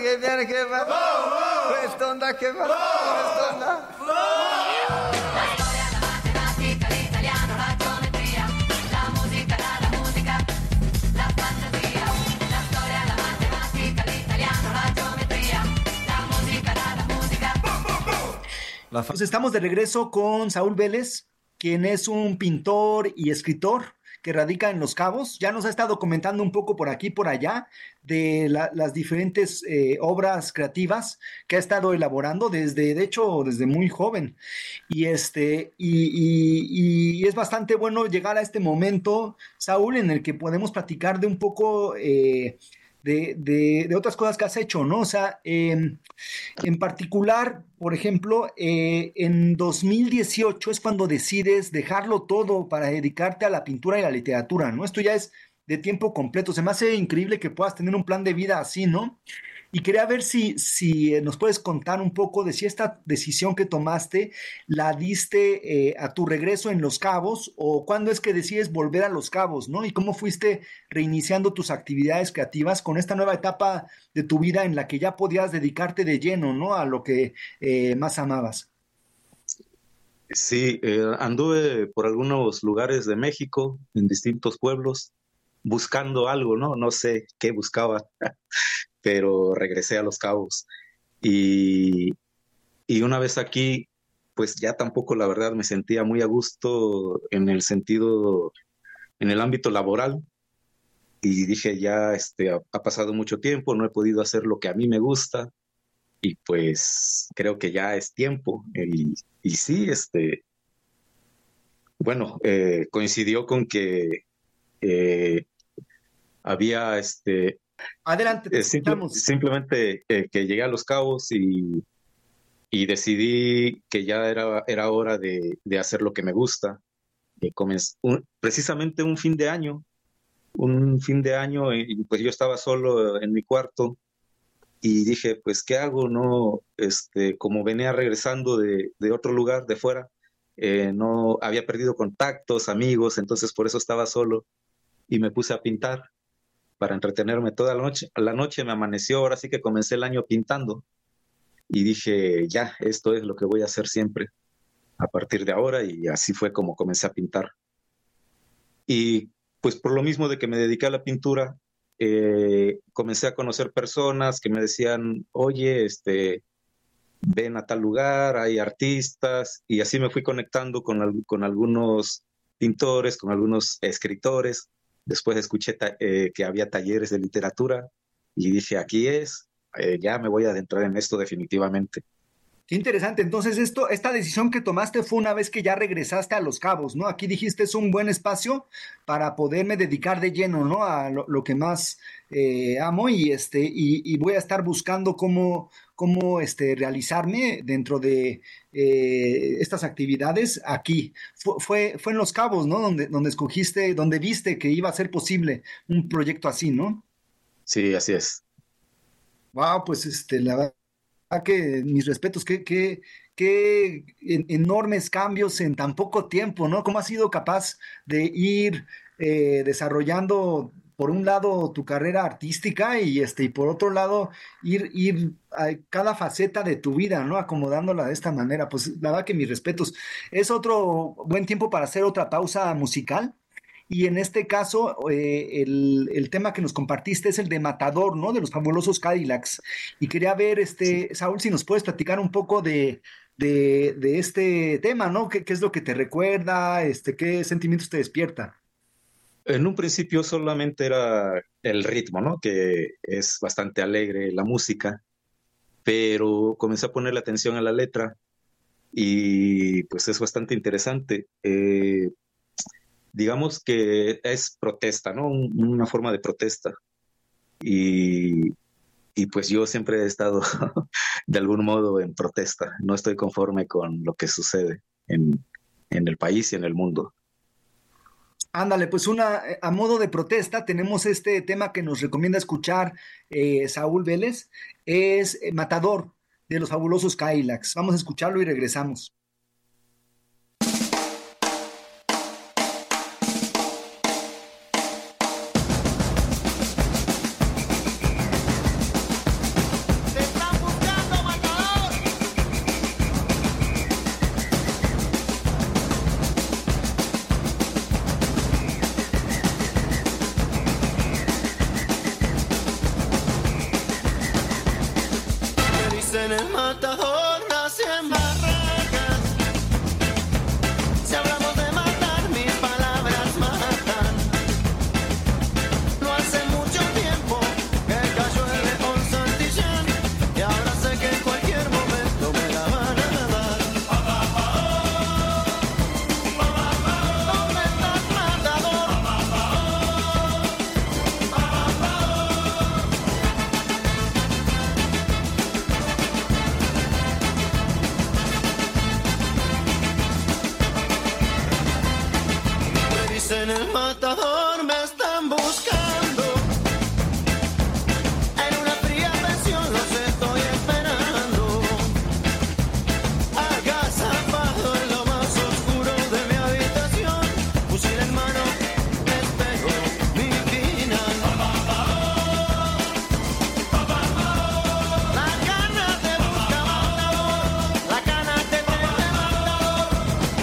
Speaker 21: che viene che va, questo onda che va, questo onda.
Speaker 16: La storia, la matematica, l'italiano, la geometria, la musica, la musica, la fantasia. La storia, la matematica, l'italiano, la geometria, la musica, la música.
Speaker 10: Pues estamos de regreso con Saúl Vélez, quien es un pintor y escritor que radica en Los Cabos. Ya nos ha estado comentando un poco por aquí y por allá de la, las diferentes eh, obras creativas que ha estado elaborando desde, de hecho, desde muy joven. Y, este, y, y, y es bastante bueno llegar a este momento, Saúl, en el que podemos platicar de un poco eh, de, de, de otras cosas que has hecho, ¿no? O sea, eh, en particular, por ejemplo, eh, en dos mil dieciocho es cuando decides dejarlo todo para dedicarte a la pintura y la literatura, ¿no? Esto ya es de tiempo completo. Se me hace increíble que puedas tener un plan de vida así, ¿no? Y quería ver si, si nos puedes contar un poco de si esta decisión que tomaste la diste eh, a tu regreso en Los Cabos, o cuándo es que decides volver a Los Cabos, ¿no? Y cómo fuiste reiniciando tus actividades creativas con esta nueva etapa de tu vida en la que ya podías dedicarte de lleno, ¿no? A lo que eh, más amabas.
Speaker 11: Sí, eh, anduve por algunos lugares de México, en distintos pueblos, buscando algo, ¿no? No sé qué buscaba, pero regresé a Los Cabos. Y, y una vez aquí, pues ya tampoco, la verdad, me sentía muy a gusto en el sentido, en el ámbito laboral. Y dije, ya este, ha, ha pasado mucho tiempo, no he podido hacer lo que a mí me gusta. Y pues creo que ya es tiempo. Y, y sí, este, bueno, eh, coincidió con que eh, había, este,
Speaker 10: adelante,
Speaker 11: eh, simple, simplemente eh, que llegué a Los Cabos y, y decidí que ya era, era hora de, de hacer lo que me gusta. Y comencé, un, precisamente un fin de año, un fin de año, y pues yo estaba solo en mi cuarto. Y dije, pues, ¿qué hago? No, este, como venía regresando de, de otro lugar, de fuera, eh, no había perdido contactos, amigos, entonces por eso estaba solo. Y me puse a pintar para entretenerme toda la noche. A la noche me amaneció, ahora sí que comencé el año pintando. Y dije, ya, esto es lo que voy a hacer siempre a partir de ahora. Y así fue como comencé a pintar. Y pues por lo mismo de que me dediqué a la pintura, Eh, comencé a conocer personas que me decían, oye, este, ven a tal lugar, hay artistas, y así me fui conectando con, con algunos pintores, con algunos escritores. Después escuché ta- eh, que había talleres de literatura y dije, aquí es, eh, ya me voy a adentrar en esto definitivamente.
Speaker 10: Qué interesante. Entonces, esto, esta decisión que tomaste fue una vez que ya regresaste a Los Cabos, ¿no? Aquí dijiste, es un buen espacio para poderme dedicar de lleno, ¿no? A lo, lo que más eh, amo y, este, y, y voy a estar buscando cómo, cómo este, realizarme dentro de eh, estas actividades aquí. Fue, fue, fue en Los Cabos, ¿no? Donde, donde escogiste, donde viste que iba a ser posible un proyecto así, ¿no?
Speaker 11: Sí, así es.
Speaker 10: Wow, pues este, la verdad que mis respetos, qué, qué, qué enormes cambios en tan poco tiempo, ¿no? ¿Cómo has sido capaz de ir eh, desarrollando, por un lado, tu carrera artística y, este, y por otro lado, ir, ir a cada faceta de tu vida, ¿no? Acomodándola de esta manera. Pues la verdad que mis respetos. Es otro buen tiempo para hacer otra pausa musical. Y en este caso, eh, el, el tema que nos compartiste es el de Matador, ¿no? De los Fabulosos Cadillacs. Y quería ver, este, sí. Saúl, si nos puedes platicar un poco de, de, de este tema, ¿no? ¿Qué, ¿Qué es lo que te recuerda? Este, ¿qué sentimientos te despierta?
Speaker 11: En un principio solamente era el ritmo, ¿no? Que es bastante alegre, la música. Pero comencé a ponerle atención a la letra y pues es bastante interesante. Eh, digamos que es protesta, ¿no? Un, una forma de protesta. Y, y pues yo siempre he estado de algún modo en protesta. No estoy conforme con lo que sucede en, en el país y en el mundo.
Speaker 10: Ándale, pues una, a modo de protesta tenemos este tema que nos recomienda escuchar eh, Saúl Vélez, es Matador, de los Fabulosos Cadillacs. Vamos a escucharlo y regresamos.
Speaker 1: Dicen el matador, me están buscando. En una fría pensión los estoy esperando. Agazapado en lo más oscuro de mi habitación. Fusil en mano, espero mi final. La cana te busca matador. La cana te prende matador.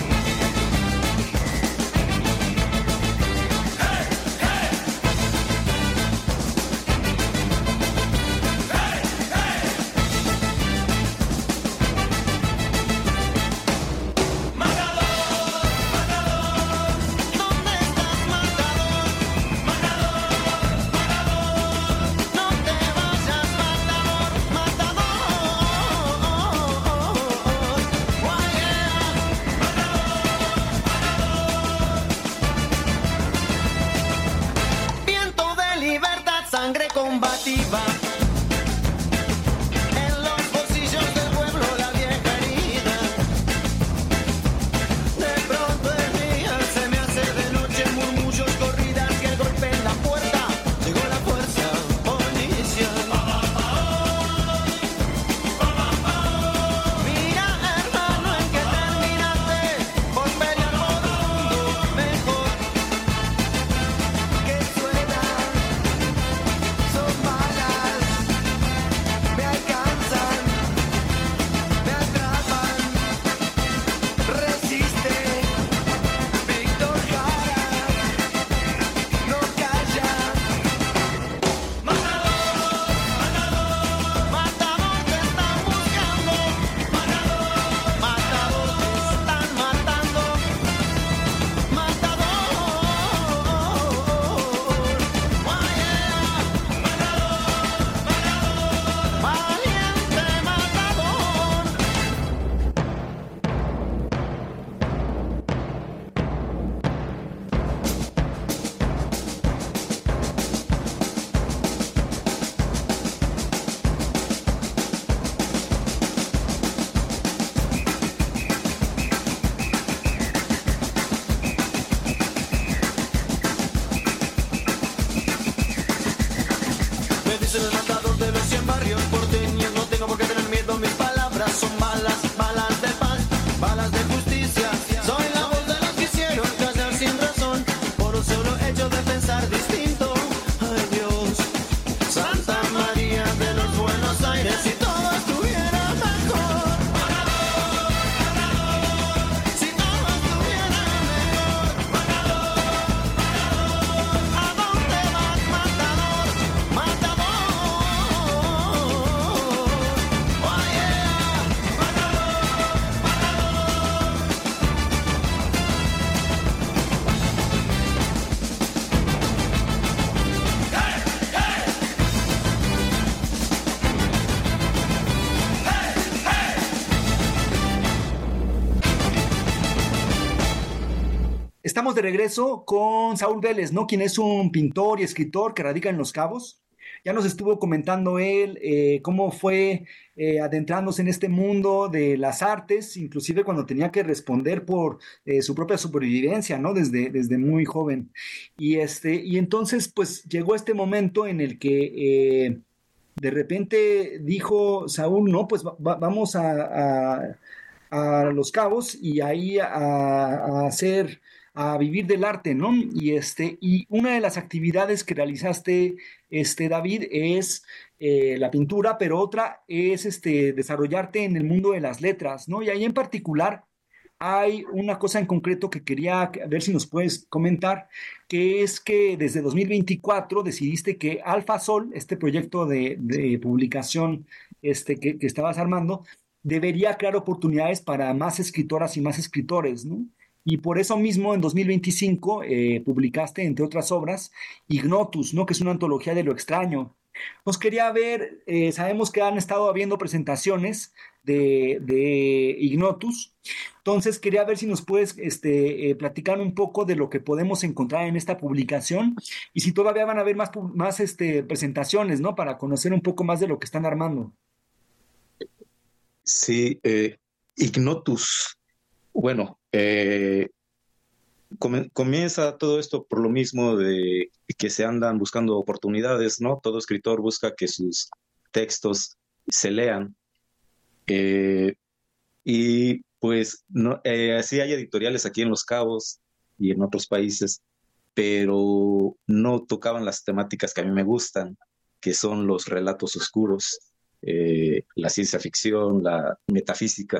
Speaker 1: Viento de libertad, sangre combativa. En los bolsillos del pueblo la vieja herida. De pronto el día se me hace de noche, murmullos, corridas y el golpe en la puerta. Llegó la fuerza policial. Mira, hermano, en que terminaste por pelear por un mundo mejor. Que suenan, son balas, me alcanzan, me atrapan. Resiste, Víctor Jara, no calla. Matador, matador, matador, te están buscando. Matador, matador, te están matando. Matador, valiente matador. Me dicen el matador de los cien barrios porteños. No tengo por qué tener miedo, mis palabras son balas, balas de paz, balas de justicia. Soy la voz de los que hicieron callar sin razón, por un solo hecho de pensar distinto. Ay Dios, Santa María de los Buenos Aires, si todo estuviera mejor. Si todo estuviera mejor. ¿A dónde vas, matador? Matador. Oh yeah.
Speaker 10: Estamos de regreso con Saúl Vélez, ¿no? Quien es un pintor y escritor que radica en Los Cabos. Ya nos estuvo comentando él eh, cómo fue eh, adentrándose en este mundo de las artes, inclusive cuando tenía que responder por eh, su propia supervivencia, ¿no? Desde, desde muy joven. Y, este, y entonces, pues, llegó este momento en el que eh, de repente dijo Saúl, no, pues va- va- vamos a, a- a Los Cabos y ahí a, a hacer, a vivir del arte, ¿no? Y este, y una de las actividades que realizaste, este, David, es eh, la pintura, pero otra es este, desarrollarte en el mundo de las letras, ¿no? Y ahí en particular hay una cosa en concreto que quería ver si nos puedes comentar, que es que desde dos mil veinticuatro decidiste que Alfa Sol, este proyecto de, de publicación este, que, que estabas armando, debería crear oportunidades para más escritoras y más escritores, ¿no? Y por eso mismo, en dos mil veinticinco, eh, publicaste, entre otras obras, Ignotus, ¿no? Que es una antología de lo extraño. Nos quería ver, eh, sabemos que han estado habiendo presentaciones de, de Ignotus, entonces quería ver si nos puedes este, eh, platicar un poco de lo que podemos encontrar en esta publicación y si todavía van a haber más, pu- más este, presentaciones, ¿no? Para conocer un poco más de lo que están armando.
Speaker 11: Sí, eh, Ignotus. Bueno, eh, come- comienza todo esto por lo mismo de que se andan buscando oportunidades, ¿no? Todo escritor busca que sus textos se lean. Eh, y pues no, eh, sí hay editoriales aquí en Los Cabos y en otros países, pero no tocaban las temáticas que a mí me gustan, que son los relatos oscuros, eh, la ciencia ficción, la metafísica.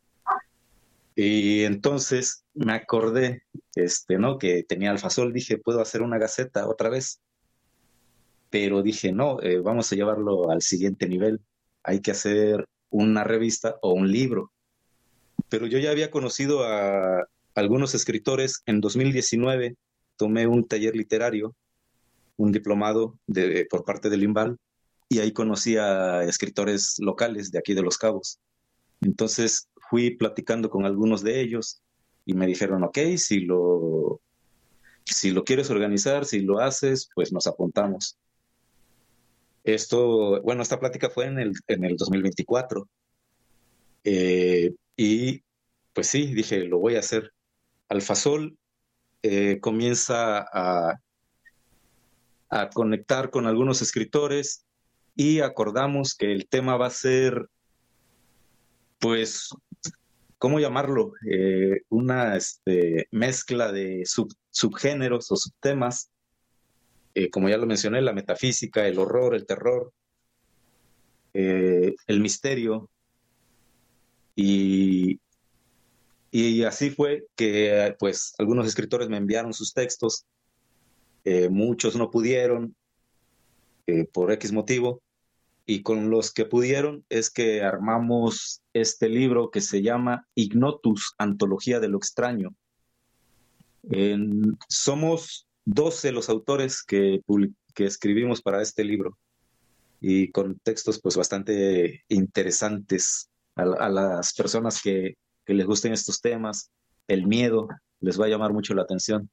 Speaker 11: Y entonces me acordé, este, ¿no? Que tenía Alfasol, dije, puedo hacer una gaceta otra vez, pero dije, no, eh, vamos a llevarlo al siguiente nivel, hay que hacer una revista o un libro. Pero yo ya había conocido a algunos escritores. En dos mil diecinueve tomé un taller literario, un diplomado de, por parte del IMBAL, y ahí conocí a escritores locales de aquí de Los Cabos. Entonces fui platicando con algunos de ellos y me dijeron, ok, si lo, si lo quieres organizar, si lo haces, pues nos apuntamos. Esto, bueno, esta plática fue en el, en el dos mil veinticuatro. Eh, y pues sí, dije, lo voy a hacer. Alfasol eh, comienza a, a conectar con algunos escritores y acordamos que el tema va a ser, pues, ¿cómo llamarlo? Eh, una este, mezcla de sub, subgéneros o subtemas, eh, como ya lo mencioné, la metafísica, el horror, el terror, eh, el misterio. Y, y así fue que pues algunos escritores me enviaron sus textos, eh, muchos no pudieron eh, por X motivo, y con los que pudieron es que armamos este libro que se llama Ignotus, Antología de lo Extraño. En, somos doce los autores que, public- que escribimos para este libro, y con textos pues bastante interesantes. A, a las personas que, que les gusten estos temas, el miedo, les va a llamar mucho la atención.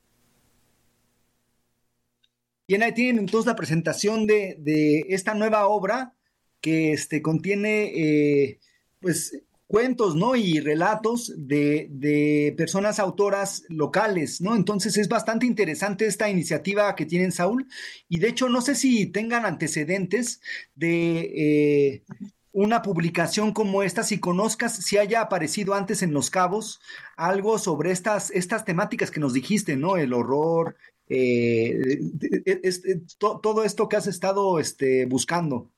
Speaker 10: Bien, ahí tienen entonces la presentación de, de esta nueva obra que este, contiene eh, pues cuentos, ¿no? Y relatos de, de personas autoras locales, ¿no? Entonces es bastante interesante esta iniciativa que tienen, Saúl, y de hecho no sé si tengan antecedentes de eh, una publicación como esta, si conozcas, si haya aparecido antes en Los Cabos algo sobre estas, estas temáticas que nos dijiste, ¿no? El horror, eh, es, es, to, todo esto que has estado este, buscando.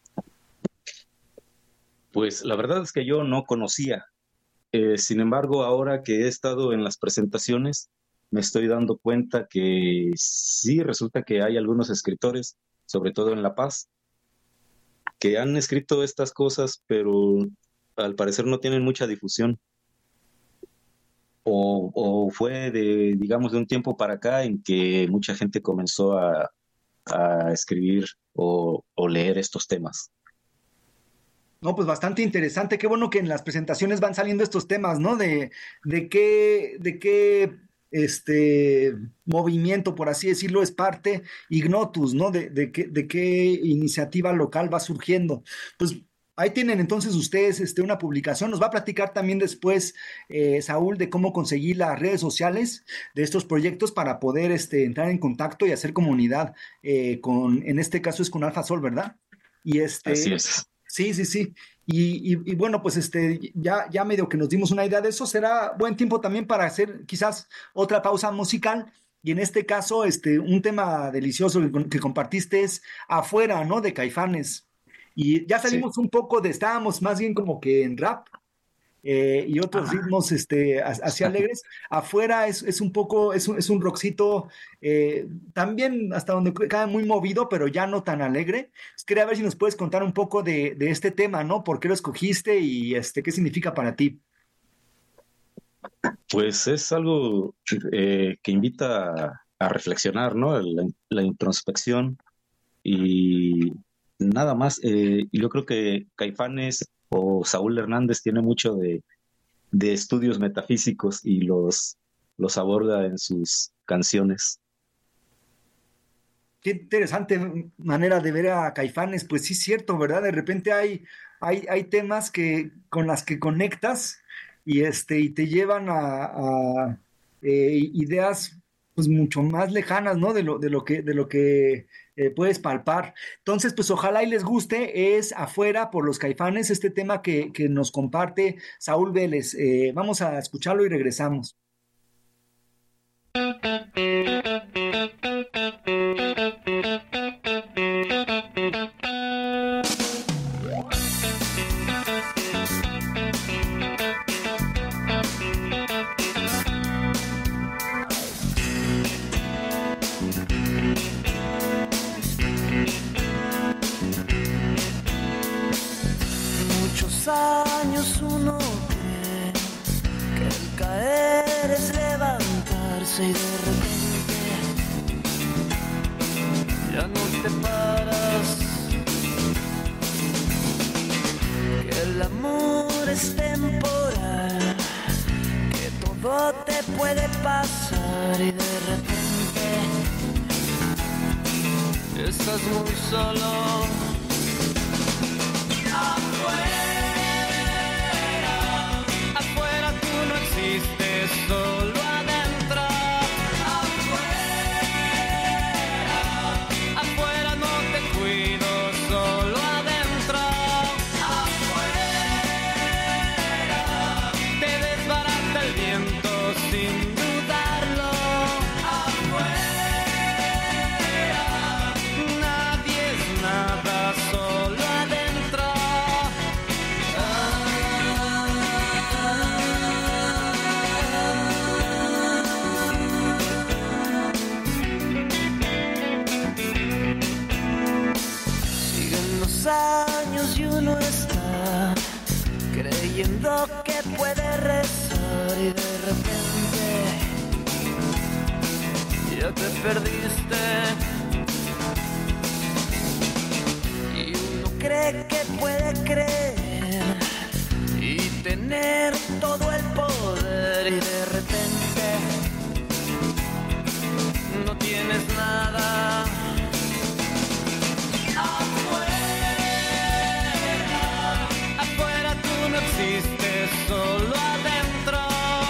Speaker 11: Pues la verdad es que yo no conocía. Eh, sin embargo, ahora que he estado en las presentaciones, me estoy dando cuenta que sí, resulta que hay algunos escritores, sobre todo en La Paz, que han escrito estas cosas, pero al parecer no tienen mucha difusión. O, o fue de, digamos, de un tiempo para acá en que mucha gente comenzó a, a escribir o, o leer estos temas.
Speaker 10: No, pues bastante interesante. Qué bueno que en las presentaciones van saliendo estos temas, ¿no? De, de qué, de qué este movimiento, por así decirlo, es parte Ignotus, ¿no? De, de, qué, de qué iniciativa local va surgiendo. Pues ahí tienen entonces ustedes este, una publicación. Nos va a platicar también después, eh, Saúl, de cómo conseguir las redes sociales de estos proyectos para poder este, entrar en contacto y hacer comunidad eh, con, en este caso es con Alfasol, ¿verdad? Y este,
Speaker 11: Así es.
Speaker 10: Sí, sí, sí. Y, y, y bueno, pues este, ya, ya medio que nos dimos una idea de eso. Será buen tiempo también para hacer quizás otra pausa musical. Y en este caso, este, un tema delicioso que, que compartiste es Afuera, ¿no? De Caifanes. Y ya salimos sí. un poco de, estábamos más bien como que en rap. Eh, y otros Ajá. ritmos este, así alegres. Afuera es, es un poco, es un, es un rockcito eh, también hasta donde cae muy movido, pero ya no tan alegre. Pues quería ver si nos puedes contar un poco de, de este tema, ¿no? ¿Por qué lo escogiste y este, qué significa para ti?
Speaker 11: Pues es algo eh, que invita a, a reflexionar, ¿no? La, la introspección y nada más. Eh, yo creo que Caifanes o Saúl Hernández tiene mucho de, de estudios metafísicos y los, los aborda en sus canciones.
Speaker 10: Qué interesante manera de ver a Caifanes, pues sí es cierto, ¿verdad? De repente hay, hay, hay temas que, con las que conectas y, este, y te llevan a, a, eh, ideas pues mucho más lejanas, ¿no? De lo, de lo que, de lo que eh, puedes palpar. Entonces, pues ojalá y les guste. Es Afuera por los Caifanes, este tema que, que nos comparte Saúl Vélez. Eh, vamos a escucharlo y regresamos.
Speaker 1: Muchos años uno cree que el caer es levantarse y de repente ya no te paras, que el amor es temporal, que todo te puede pasar y de repente estás muy solo. Afuera, afuera tú no existes, solo adentro. Afuera, afuera no te cuido, solo adentro. Afuera, te desbarata el viento sin dudarlo. Afuera, nadie es nada, solo adentro. Siguen los años y uno está creyendo que puede rezar y de repente ya te perdiste. Y uno cree que puede creer y tener todo el poder y de repente no tienes nada. Afuera, afuera tú no existes, solo adentro.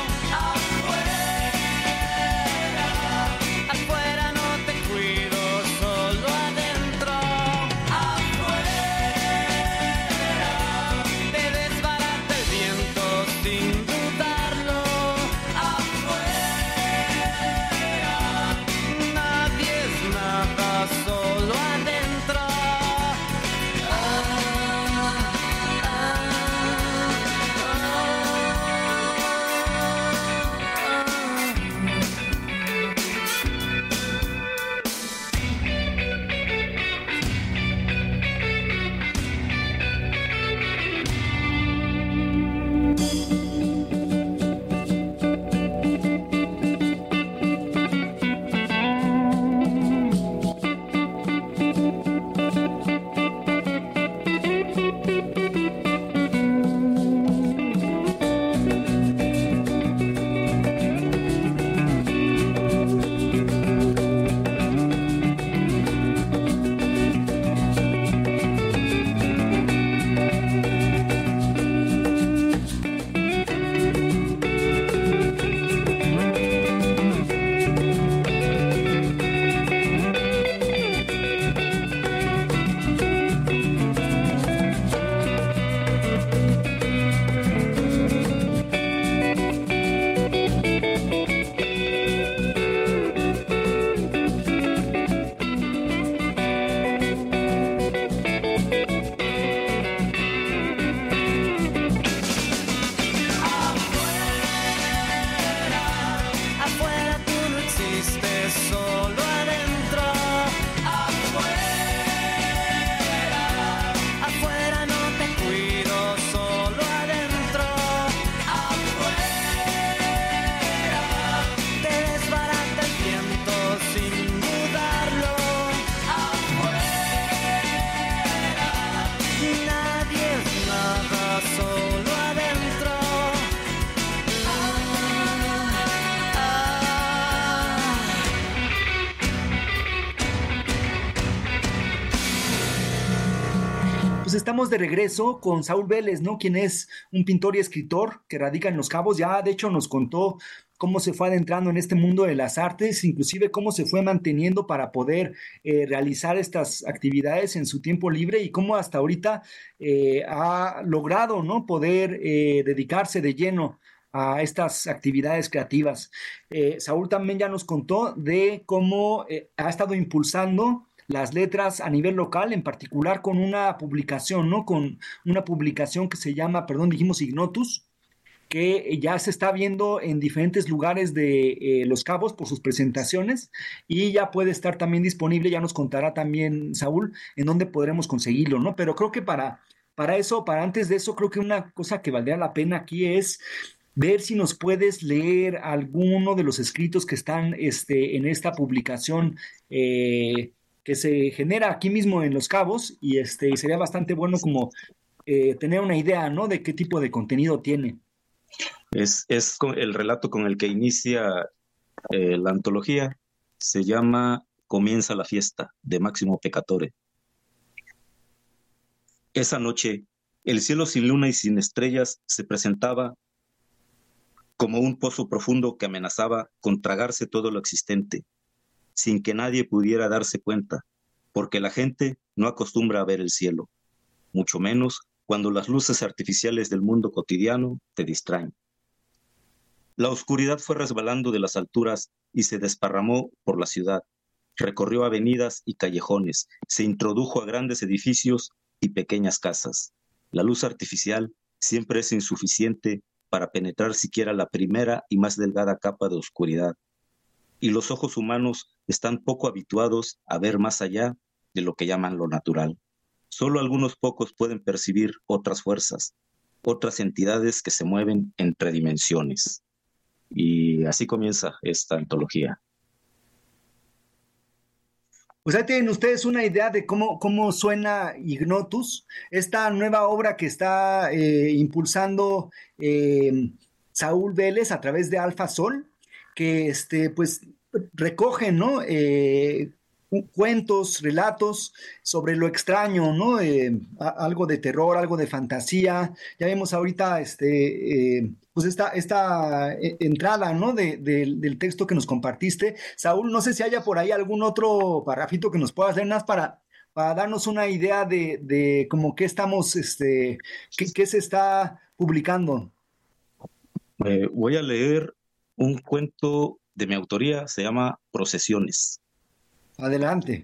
Speaker 1: Afuera, afuera no te cuido, solo adentro. Afuera, te desbarata el viento sin dudarlo. Afuera, nadie es nada, solo adentro. Afuera tú no existes, solo adentro. Afuera, afuera no te cuido, solo adentro. Afuera, te desbarata el viento sin dudarlo. Afuera, nadie es nada, solo adentro.
Speaker 10: estamos de regreso con Saúl Vélez, ¿no? Quien es un pintor y escritor que radica en Los Cabos. Ya, de hecho, nos contó cómo se fue adentrando en este mundo de las artes, inclusive cómo se fue manteniendo para poder eh, realizar estas actividades en su tiempo libre y cómo hasta ahorita eh, ha logrado, ¿no? Poder eh, dedicarse de lleno a estas actividades creativas. Eh, Saúl también ya nos contó de cómo eh, ha estado impulsando las letras a nivel local, en particular con una publicación, ¿no? Con una publicación que se llama, perdón, dijimos Ignotus, que ya se está viendo en diferentes lugares de eh, Los Cabos por sus presentaciones y ya puede estar también disponible, ya nos contará también Saúl en dónde podremos conseguirlo, ¿no? Pero creo que para, para eso, para antes de eso, creo que una cosa que valdría la pena aquí es ver si nos puedes leer alguno de los escritos que están este, en esta publicación eh, que se genera aquí mismo en Los Cabos y este, sería bastante bueno como eh, tener una idea, ¿no? De qué tipo de contenido tiene.
Speaker 11: Es, es con el relato con el que inicia eh, la antología. Se llama Comienza la fiesta, de Máximo Pecatore. Esa noche, el cielo sin luna y sin estrellas se presentaba como un pozo profundo que amenazaba con tragarse todo lo existente, sin que nadie pudiera darse cuenta, porque la gente no acostumbra a ver el cielo, mucho menos cuando las luces artificiales del mundo cotidiano te distraen. La oscuridad fue resbalando de las alturas y se desparramó por la ciudad, recorrió avenidas y callejones, se introdujo a grandes edificios y pequeñas casas. La luz artificial siempre es insuficiente para penetrar siquiera la primera y más delgada capa de oscuridad, y los ojos humanos están poco habituados a ver más allá de lo que llaman lo natural. Solo algunos pocos pueden percibir otras fuerzas, otras entidades que se mueven entre dimensiones. Y así comienza esta antología.
Speaker 10: Pues ahí tienen ustedes una idea de cómo, cómo suena Ignotus, esta nueva obra que está eh, impulsando eh, Saúl Vélez a través de Alfa Sol, que este, pues recoge, ¿no? Eh, cuentos, relatos sobre lo extraño, ¿no? Eh, a, algo de terror, algo de fantasía. Ya vemos ahorita este, eh, pues esta, esta eh, entrada, ¿no? De, de, del texto que nos compartiste. Saúl, no sé si haya por ahí algún otro parrafito que nos puedas leer más para, para darnos una idea de, de como qué estamos, este, qué, qué se está publicando.
Speaker 11: Eh, voy a leer un cuento de mi autoría, se llama Procesiones.
Speaker 10: Adelante.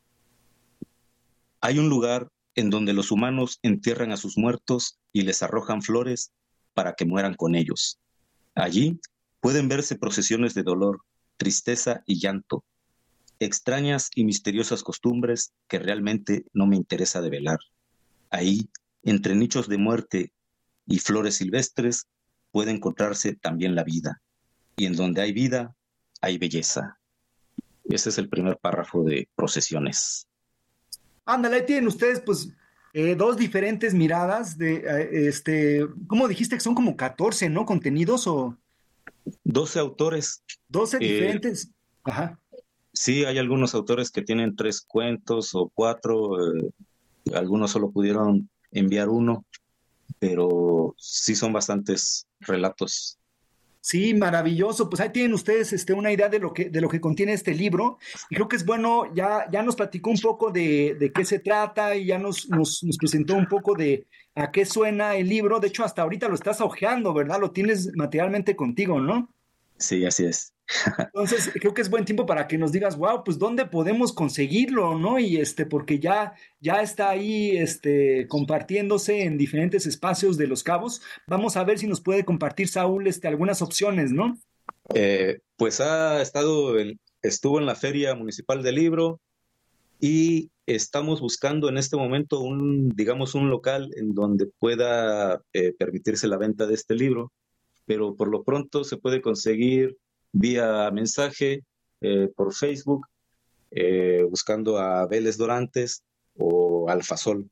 Speaker 11: Hay un lugar en donde los humanos entierran a sus muertos y les arrojan flores para que mueran con ellos. Allí pueden verse procesiones de dolor, tristeza y llanto, extrañas y misteriosas costumbres que realmente no me interesa develar. Ahí, entre nichos de muerte y flores silvestres, puede encontrarse también la vida. Y en donde hay vida, hay belleza. Ese es el primer párrafo de Procesiones.
Speaker 10: Ándale, ahí tienen ustedes, pues, eh, dos diferentes miradas de, eh, este, ¿cómo dijiste que son como catorce, ¿no? Contenidos o...
Speaker 11: doce autores.
Speaker 10: doce
Speaker 11: Eh,
Speaker 10: diferentes. Ajá.
Speaker 11: Sí, hay algunos autores que tienen tres cuentos o cuatro, eh, algunos solo pudieron enviar uno, pero sí son bastantes relatos.
Speaker 10: Sí, maravilloso. Pues ahí tienen ustedes este, una idea de lo que, de lo que contiene este libro. Y creo que es bueno, ya, ya nos platicó un poco de, de qué se trata y ya nos, nos, nos presentó un poco de a qué suena el libro. De hecho, hasta ahorita lo estás hojeando, ¿verdad? Lo tienes materialmente contigo, ¿no?
Speaker 11: Sí, así es.
Speaker 10: Entonces, creo que es buen tiempo para que nos digas, wow, pues dónde podemos conseguirlo, ¿no? Y este, porque ya, ya está ahí este, compartiéndose en diferentes espacios de Los Cabos. Vamos a ver si nos puede compartir, Saúl, este, algunas opciones, ¿no?
Speaker 11: Eh, pues ha estado, en, estuvo en la Feria Municipal del Libro y estamos buscando en este momento un, digamos, un local en donde pueda eh, permitirse la venta de este libro, pero por lo pronto se puede conseguir vía mensaje, eh, por Facebook, eh, buscando a Vélez Dorantes o Alfa Sol.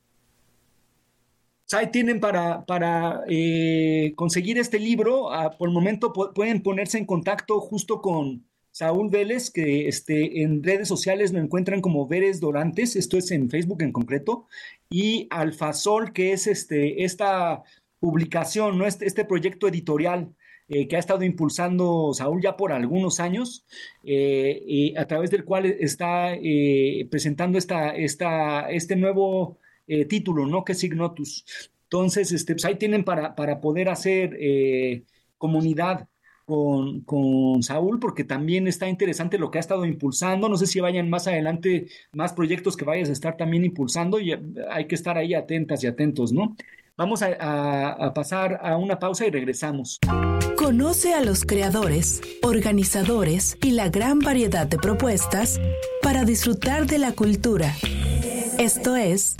Speaker 10: Ahí tienen para, para eh, conseguir este libro. Ah, por el momento po- pueden ponerse en contacto justo con, Saúl Vélez, que este, en redes sociales lo encuentran como Vélez Dorantes, esto es en Facebook en concreto, y Alfasol, que es este, esta publicación, ¿no? este, este proyecto editorial eh, que ha estado impulsando Saúl ya por algunos años, eh, y a través del cual está eh, presentando esta, esta, este nuevo eh, título, ¿no? Que es Ignotus. Entonces, este, pues ahí tienen para, para poder hacer eh, comunidad con, con Saúl, porque también está interesante lo que ha estado impulsando. No sé si vayan más adelante más proyectos que vayas a estar también impulsando, y hay que estar ahí atentas y atentos, ¿no? Vamos a, a, a pasar a una pausa y regresamos.
Speaker 9: Conoce a los creadores, organizadores y la gran variedad de propuestas para disfrutar de la cultura. Esto es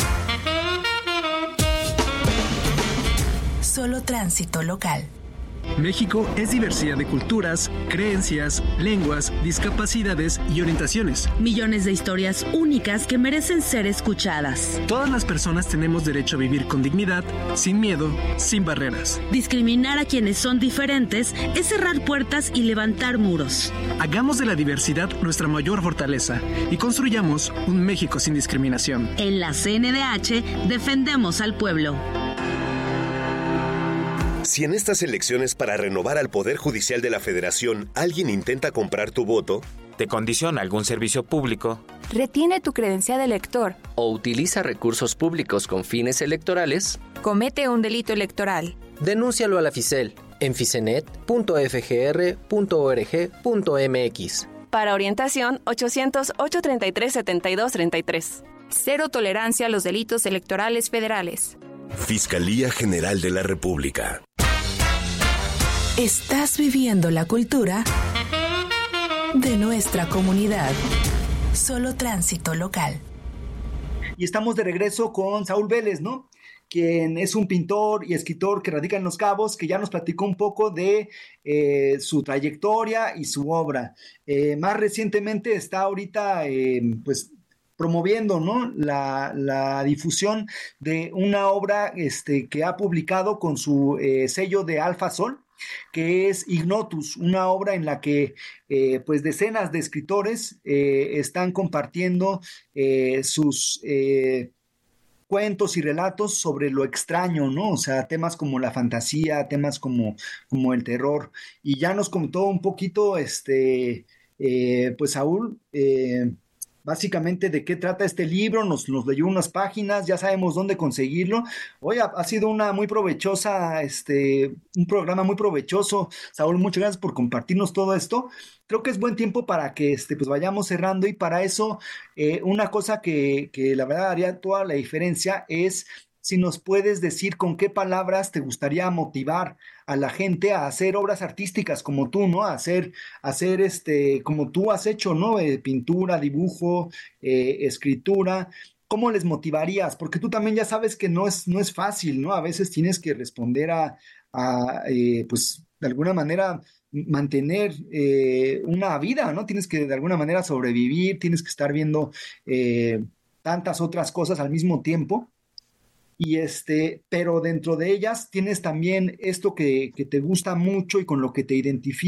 Speaker 9: Solo Tránsito Local.
Speaker 3: México es diversidad de culturas, creencias, lenguas, discapacidades y orientaciones.
Speaker 22: Millones de historias únicas que merecen ser escuchadas.
Speaker 3: Todas las personas tenemos derecho a vivir con dignidad, sin miedo, sin barreras.
Speaker 22: Discriminar a quienes son diferentes es cerrar puertas y levantar muros.
Speaker 3: Hagamos de la diversidad nuestra mayor fortaleza y construyamos un México sin discriminación.
Speaker 22: En la C N D H defendemos al pueblo.
Speaker 23: Si en estas elecciones para renovar al Poder Judicial de la Federación alguien intenta comprar tu voto,
Speaker 24: te condiciona algún servicio público,
Speaker 25: retiene tu credencial de elector
Speaker 26: o utiliza recursos públicos con fines electorales,
Speaker 25: comete un delito electoral,
Speaker 26: denúncialo a la Ficel en ficenet punto f g r punto org punto m x.
Speaker 25: Para orientación, ochocientos, ochocientos treinta y tres, setenta y dos treinta y tres. Cero tolerancia a los delitos electorales federales.
Speaker 23: Fiscalía General de la República.
Speaker 9: Estás viviendo la cultura de nuestra comunidad. Solo Tránsito Local.
Speaker 10: Y estamos de regreso con Saúl Vélez, ¿no? Quien es un pintor y escritor que radica en Los Cabos, que ya nos platicó un poco de eh, su trayectoria y su obra. Eh, más recientemente está ahorita, eh, pues, promoviendo, ¿no? la, la difusión de una obra este, que ha publicado con su eh, sello de Alfasol, que es Ignotus, una obra en la que eh, pues decenas de escritores eh, están compartiendo eh, sus eh, cuentos y relatos sobre lo extraño, ¿no? O sea, temas como la fantasía, temas como, como el terror. Y ya nos contó un poquito, este, eh, pues Saúl, eh, básicamente de qué trata este libro, nos, nos leyó unas páginas, ya sabemos dónde conseguirlo. Hoy ha, ha sido una muy provechosa, este, un programa muy provechoso. Saúl, muchas gracias por compartirnos todo esto. Creo que es buen tiempo para que este, pues vayamos cerrando, y para eso eh, una cosa que, que la verdad haría toda la diferencia es si nos puedes decir con qué palabras te gustaría motivar a la gente a hacer obras artísticas como tú, ¿no? A hacer, hacer este, como tú has hecho, ¿no? Eh, pintura, dibujo, eh, escritura. ¿Cómo les motivarías? Porque tú también ya sabes que no es, no es fácil, ¿no? A veces tienes que responder a, a eh, pues, de alguna manera mantener eh, una vida, ¿no? Tienes que de alguna manera sobrevivir, tienes que estar viendo eh, tantas otras cosas al mismo tiempo. Y este, pero dentro de ellas tienes también esto que, que te gusta mucho y con lo que te identificas.